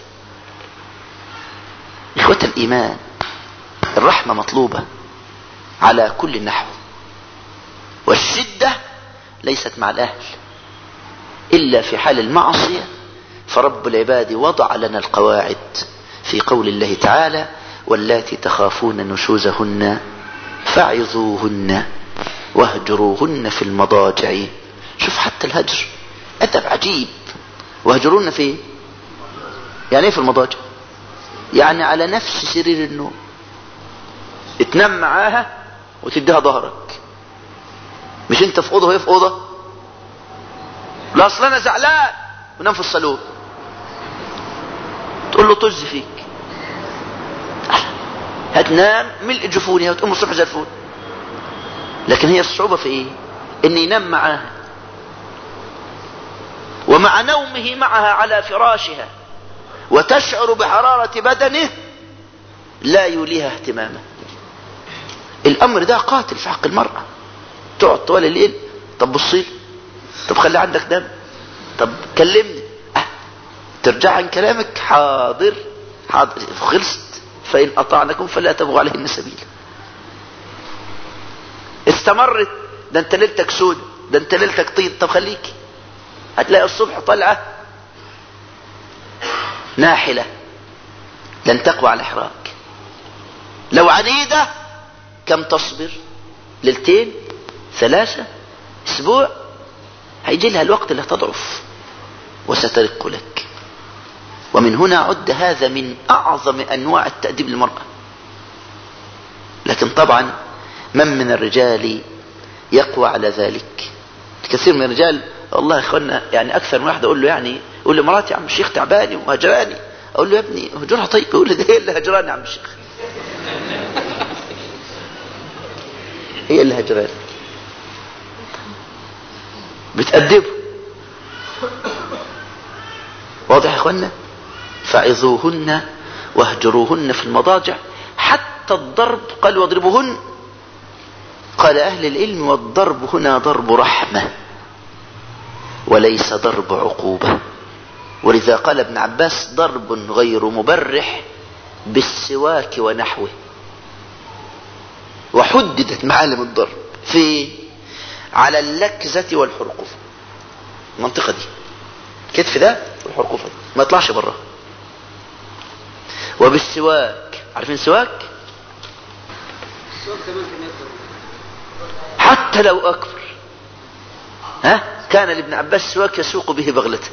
إخوة الإيمان، الرحمة مطلوبة على كل نحو، والشدة ليست مع الأهل إلا في حال المعصية. فرب العباد وضع لنا القواعد في قول الله تعالى واللاتي تخافون نشوزهن فعظوهن واهجروهن في المضاجع. شوف حتى الهجر أدب عجيب. واهجروهن في يعني ايه في المضاجع؟ يعني على نفس سرير النوم، تنام معاها وتديها ظهرك، مش انت في اوضه وهي في اوضه. لا اصل انا زعلان ونام في الصالون، تقول له طز فيك، هتنام ملء جفونها وتقوم الصبح زي الفول. لكن هي الصعوبة في ايه؟ ان ينام معاها ومع نومه معها على فراشها وتشعر بحرارة بدنه لا يوليها اهتماما. الامر ده قاتل في حق المرأة. تقعد طوال الليل، طب بصيل، طب خلي عندك دم، طب كلمني، أه. ترجع عن كلامك، حاضر حاضر خلصت. فإن أطعنكم فلا تبغوا عليهن سبيلا. استمرت، ده انت ليلتك سود، ده انت ليلتك طين، طب خليك، هتلاقي الصبح طلعة ناحلة لن تقوى على الإحراق. لو عنيدة كم تصبر؟ ليلتين، ثلاثة، اسبوع، هيجي لها الوقت اللي تضعف وسترق لك. ومن هنا عد هذا من اعظم انواع التأديب للمرأة. لكن طبعا من من الرجال يقوى على ذلك؟ كثير من الرجال والله يا اخوانا، يعني اكثر من واحد اقول له يعني يقول لي مراتي يا عم الشيخ تعباني وهجراني، اقول له يا ابني هجرها طيب، يقول لي ده هي اللي هجراني يا عم الشيخ. هي اللي هجراني، بتأدبه. واضح يا اخوانا؟ فعظوهن واهجروهن في المضاجع. حتى الضرب قال واضربوهن. قال اهل العلم والضرب هنا ضرب رحمة وليس ضرب عقوبة. ولذا قال ابن عباس ضرب غير مبرح بالسواك ونحوه. وحددت معالم الضرب في على اللكزة والحرقوفة، المنطقة دي كتف ده والحرقوفة دي ما يطلعش برا. وبالسواك، عارفين السواك؟ حتى لو أكبر، ها كان لابن عباس سواك يسوق به بغلته.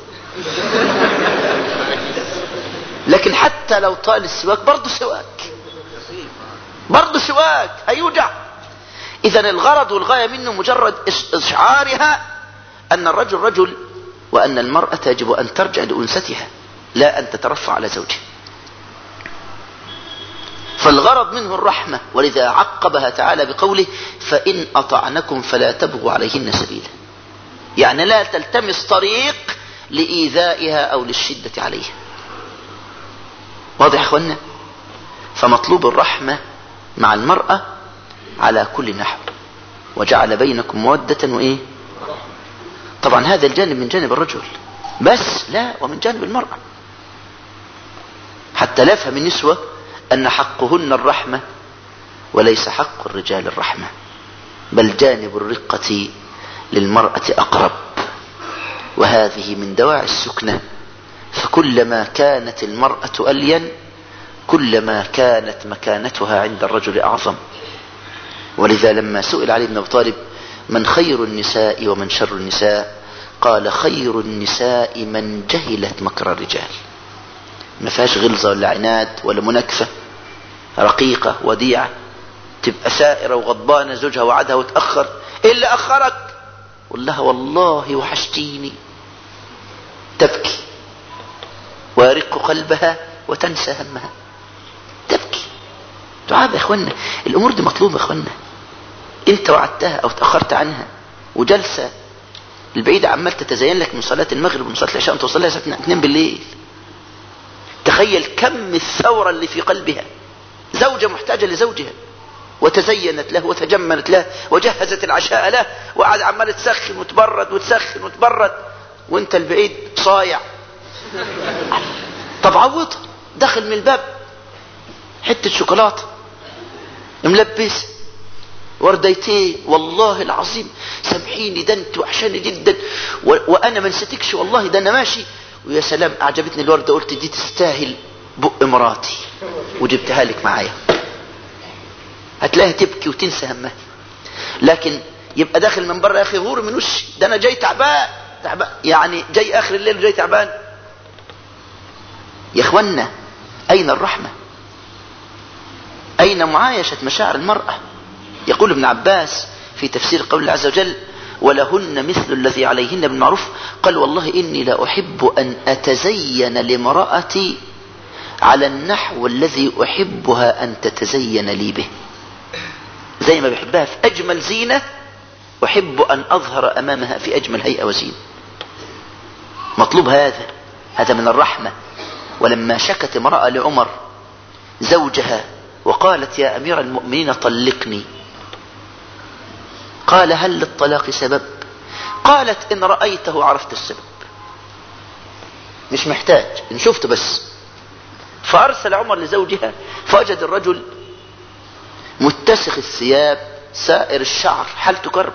لكن حتى لو طال السواك برضه سواك، برضه سواك هيوجع. إذا الغرض والغاية منه مجرد إشعارها أن الرجل رجل وأن المرأة يجب أن ترجع لأنثتها لا أن تترفع على زوجها. فالغرض منه الرحمة. ولذا عقبها تعالى بقوله فإن أطعنكم فلا تبغوا عليهن سبيلا، يعني لا تلتمس طريق لإيذائها أو للشدة عليها. واضح يا أخوانا؟ فمطلوب الرحمة مع المرأة على كل نحو. وجعل بينكم مودة وإيه طبعا هذا الجانب من جانب الرجل بس، لا ومن جانب المرأة، حتى لا يفهم النسوة أن حقهن الرحمة وليس حق الرجال الرحمة، بل جانب الرقة للمرأة أقرب، وهذه من دواعي السكنة. فكلما كانت المرأة ألين كلما كانت مكانتها عند الرجل أعظم. ولذا لما سئل علي بن أبي طالب من خير النساء ومن شر النساء، قال خير النساء من جهلت مكر الرجال، ما فيهاش غلظة ولا عناد ولا منكفة، رقيقة وديعة، تبقى سائرة وغضبانة زوجها وعدها وتأخر، إيه اللي أخرك؟ قل لها والله وحشتيني، تبكي ويرق قلبها وتنسى همها، تبكي تعاب. يا اخوانا الامور دي مطلوبة يا اخوانا، انت وعدتها او تأخرت عنها وجلسة البعيدة عمال تتزين لك من صلاة المغرب ومن صلاة العشاء توصل لها الساعة اتنين بالليل. تخيل كم الثورة اللي في قلبها، زوجة محتاجة لزوجها وتزينت له وتجملت له وجهزت العشاء له وقعد عمال تسخن وتبرد وتسخن وتبرد، وانت البعيد صايع. طب عوضها، دخل من الباب حتة شوكولاتة ملبس ورديتين، والله العظيم سامحيني ده انت وحشاني جدا و... وانا ما نسيتكش والله، ده انا ماشي ويا سلام اعجبتني الوردة، قلت دي تستاهل بق مراتي وجبتها لك معايا. هتلاقيها تبكي وتنسى همها. لكن يبقى داخل من بره يا اخي غور من وشي، ده انا جاي تعبان تعبان، يعني جاي اخر الليل وجاي تعبان. يا اخوانا اين الرحمة؟ اين معايشة مشاعر المرأة؟ يقول ابن عباس في تفسير قول الله عز وجل ولهن مثل الذي عليهن بالمعروف، قال والله إني لا أحب أن أتزين لامرأتي على النحو الذي أحبها أن تتزين لي به. زي ما بحبها في أجمل زينة أحب أن أظهر أمامها في أجمل هيئة وزينة. مطلوب هذا، هذا من الرحمة. ولما شكت امرأة لعمر زوجها وقالت يا أمير المؤمنين طلقني، قال هل للطلاق سبب؟ قالت إن رأيته عرفت السبب، مش محتاج إن شفته بس. فأرسل عمر لزوجها فوجد الرجل متسخ الثياب سائر الشعر حالته كرب،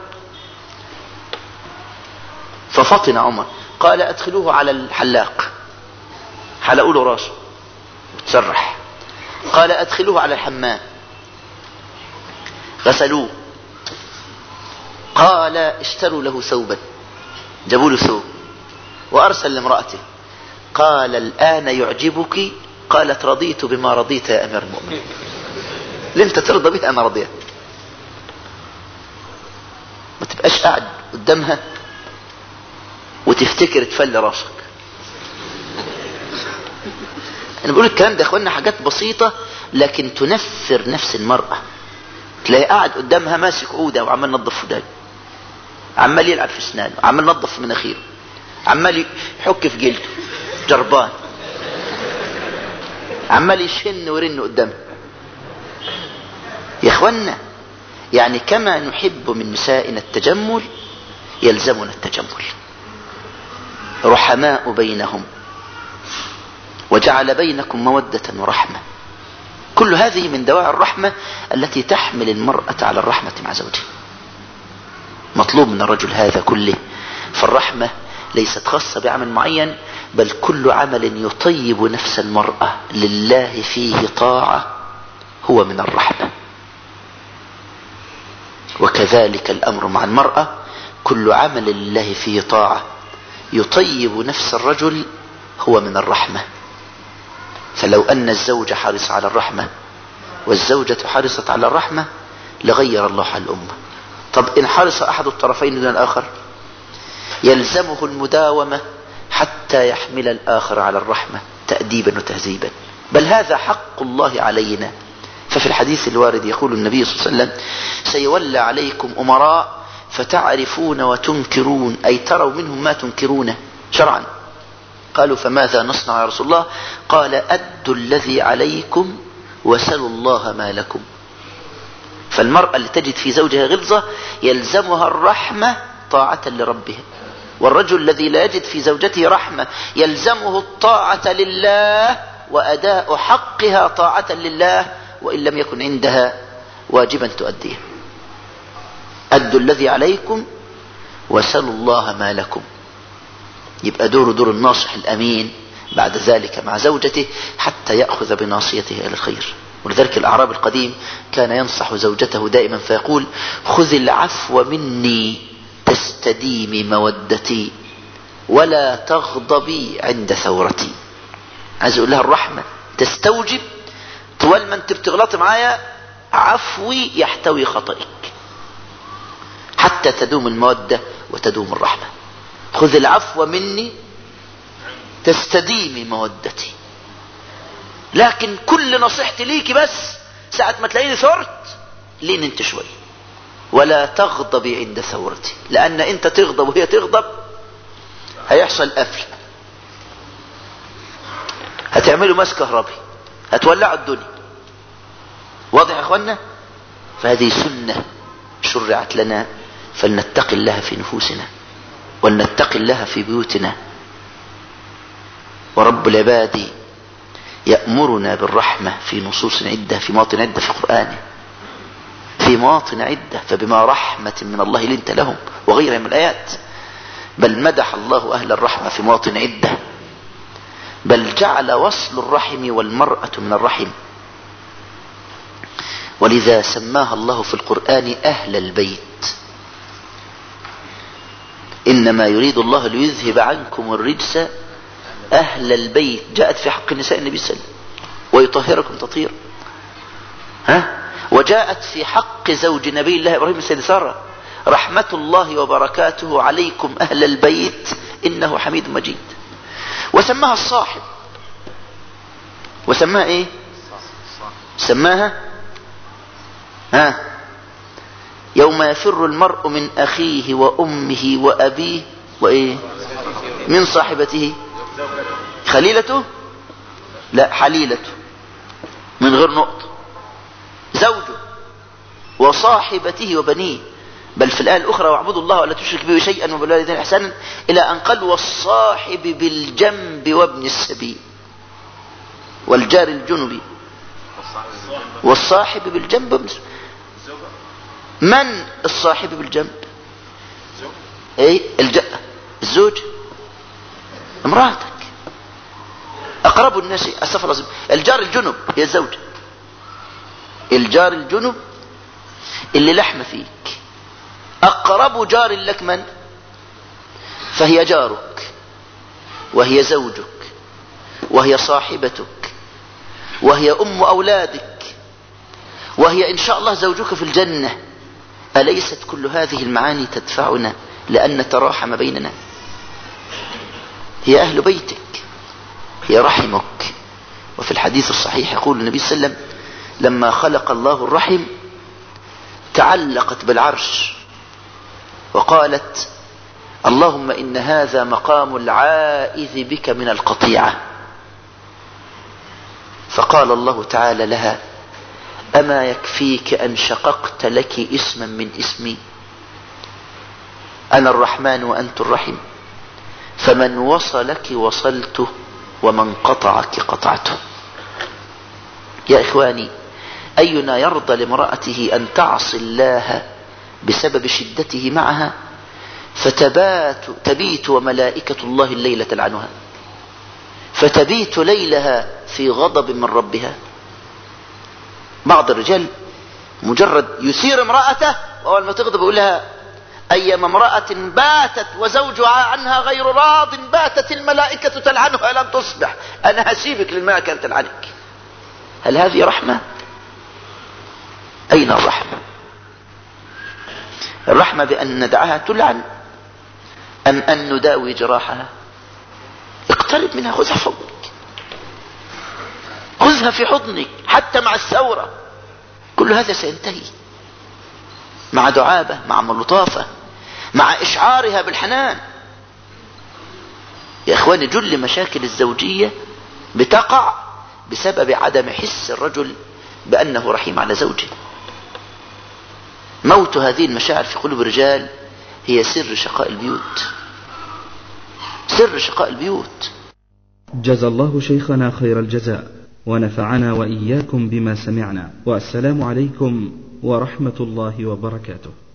ففطن عمر قال أدخلوه على الحلاق، حلقوا له راسه وتسرح. قال أدخلوه على الحمام، غسلوه. قال اشتروا له ثوبا، جابوا له ثوب وأرسل لامرأته قال الآن يعجبك؟ قالت رضيت بما رضيت يا أمير المؤمنين. اللي انت ترضى به أنا رضيت. ما تبقاش قاعد قدامها وتفتكر تفل راسك. انا بقول الكلام ده يا اخوانا حاجات بسيطة لكن تنفر نفس المرأة. تلاقي قاعد قدامها ماسك عودة وعمال نظف ودانه، عمال يلعب في اسنانه، عمال نظف في مناخيره، عمال يحك في جلده جربان، عمال يشن ويرن قدامه. يا اخوانا يعني كما نحب من نسائنا التجمل يلزمنا التجمل. رحماء بينهم وجعل بينكم مودة ورحمة، كل هذه من دواعي الرحمة التي تحمل المرأة على الرحمة مع زوجها. مطلوب من الرجل هذا كله. فالرحمة ليست خاصة بعمل معين، بل كل عمل يطيب نفس المرأة لله فيه طاعة هو من الرحمة. وكذلك الأمر مع المرأة، كل عمل لله فيه طاعة يطيب نفس الرجل هو من الرحمة. فلو أن الزوج حرص على الرحمة والزوجة حرصت على الرحمة لغير الله حال الأمة. طب إن حرص أحد الطرفين دون الآخر يلزمه المداومة حتى يحمل الآخر على الرحمة تأديبا وتهذيبا، بل هذا حق الله علينا. ففي الحديث الوارد يقول النبي صلى الله عليه وسلم سيولى عليكم أمراء فتعرفون وتنكرون، أي تروا منهم ما تنكرونه شرعا. قالوا فماذا نصنع يا رسول الله؟ قال أدوا الذي عليكم وسلوا الله ما لكم. فالمرأة اللي تجد في زوجها غلظة يلزمها الرحمة طاعة لربها، والرجل الذي لا يجد في زوجته رحمة يلزمه الطاعة لله وأداء حقها طاعة لله، وإن لم يكن عندها واجبا تؤديه. أدوا الذي عليكم وسلوا الله ما لكم. يبقى دور دور الناصح الأمين بعد ذلك مع زوجته حتى يأخذ بناصيته إلى الخير. ولذلك الأعرابي القديم كان ينصح زوجته دائما فيقول: خذ العفو مني تستديمي مودتي ولا تغضبي عند ثورتي. عايز يقول لها الرحمة تستوجب طول ما انت بتغلطي معايا عفوي يحتوي خطئك حتى تدوم المودة وتدوم الرحمة. خذ العفو مني تستديمي مودتي. لكن كل نصيحتي ليكي بس ساعة ما تلاقيني ثرت لين انت شوي، ولا تغضبي عند ثورتي، لأن انت تغضب وهي تغضب هيحصل قفل، هتعملوا ماس كهربي، هتولعوا الدنيا. واضح يا اخوانا؟ فهذه سنة شرعت لنا، فلنتق الله في نفوسنا ولنتق الله في بيوتنا. ورب العباد يأمرنا بالرحمة في نصوص عدة، في مواطن عدة في قرآنه، في مواطن عدة. فبما رحمة من الله لنت لهم وغيرها من الآيات. بل مدح الله أهل الرحمة في مواطن عدة، بل جعل وصل الرحم والمرأة من الرحم، ولذا سماها الله في القرآن أهل البيت. إنما يريد الله ليذهب عنكم الرجس أهل البيت، جاءت في حق النساء النبي صلى الله عليه وسلم، ويطهركم تطهيرا. ها؟ وجاءت في حق زوج نبي الله إبراهيم السيدة سارة: رحمة الله وبركاته عليكم أهل البيت إنه حميد مجيد. وسماها الصاحب، وسماها إيه؟ سماها ها يوم يفر المرء من أخيه وأمه وأبيه وإيه من صاحبته خليلته لا حليلته من غير نقطة، زوجه وصاحبته وبنيه. بل في الآية الأخرى: واعبدوا الله ولا تشرك به شيئا وبالوالدين إحسانا، إلى أن قال: والصاحب بالجنب وابن السبيل والجار الجنبي. والصاحب بالجنب وابن السبيل. من الصاحب بالجنب؟ ايه الج... الزوج، امرأتك، اقرب الناس. استغفر الله. الجار الجنب هي الزوجة. الجار الجنب اللي لحم فيك، اقرب جار لك من؟ فهي جارك، وهي زوجك، وهي صاحبتك، وهي ام اولادك، وهي ان شاء الله زوجك في الجنة. أليست كل هذه المعاني تدفعنا لأن نتراحم بيننا؟ هي أهل بيتك، هي رحمك. وفي الحديث الصحيح يقول النبي صلى الله عليه وسلم: لما خلق الله الرحم تعلقت بالعرش وقالت: اللهم إن هذا مقام العائذ بك من القطيعة. فقال الله تعالى لها: أما يكفيك أن شققت لك اسما من اسمي؟ أنا الرحمن وأنت الرحم، فمن وصلك وصلته ومن قطعك قطعته. يا إخواني، أينا يرضى لامرأته أن تعصي الله بسبب شدته معها فتبات تبيت وملائكة الله الليلة تلعنها، فتبيت ليلها في غضب من ربها؟ بعض الرجال مجرد يثير امرأته وأول ما تغضب يقول لها: أيما امرأة باتت وزوجها عنها غير راض باتت الملائكة تلعنها لم تصبح، أنا هسيبك للملائكة أن تلعنك. هل هذه رحمة؟ أين الرحمة؟ الرحمة بأن ندعها تلعن أم أن نداوي جراحها؟ اقترب منها، خذها في حضنك، خذها في حضنك حتى مع الثورة. كل هذا سينتهي مع دعابة، مع لطافة، مع إشعارها بالحنان. يا إخواني، جل مشاكل الزوجية بتقع بسبب عدم حس الرجل بأنه رحيم على زوجه. موت هذه المشاعر في قلوب الرجال هي سر شقاء البيوت. سر شقاء البيوت. جزى الله شيخنا خير الجزاء، ونفعنا وإياكم بما سمعنا، والسلام عليكم ورحمة الله وبركاته.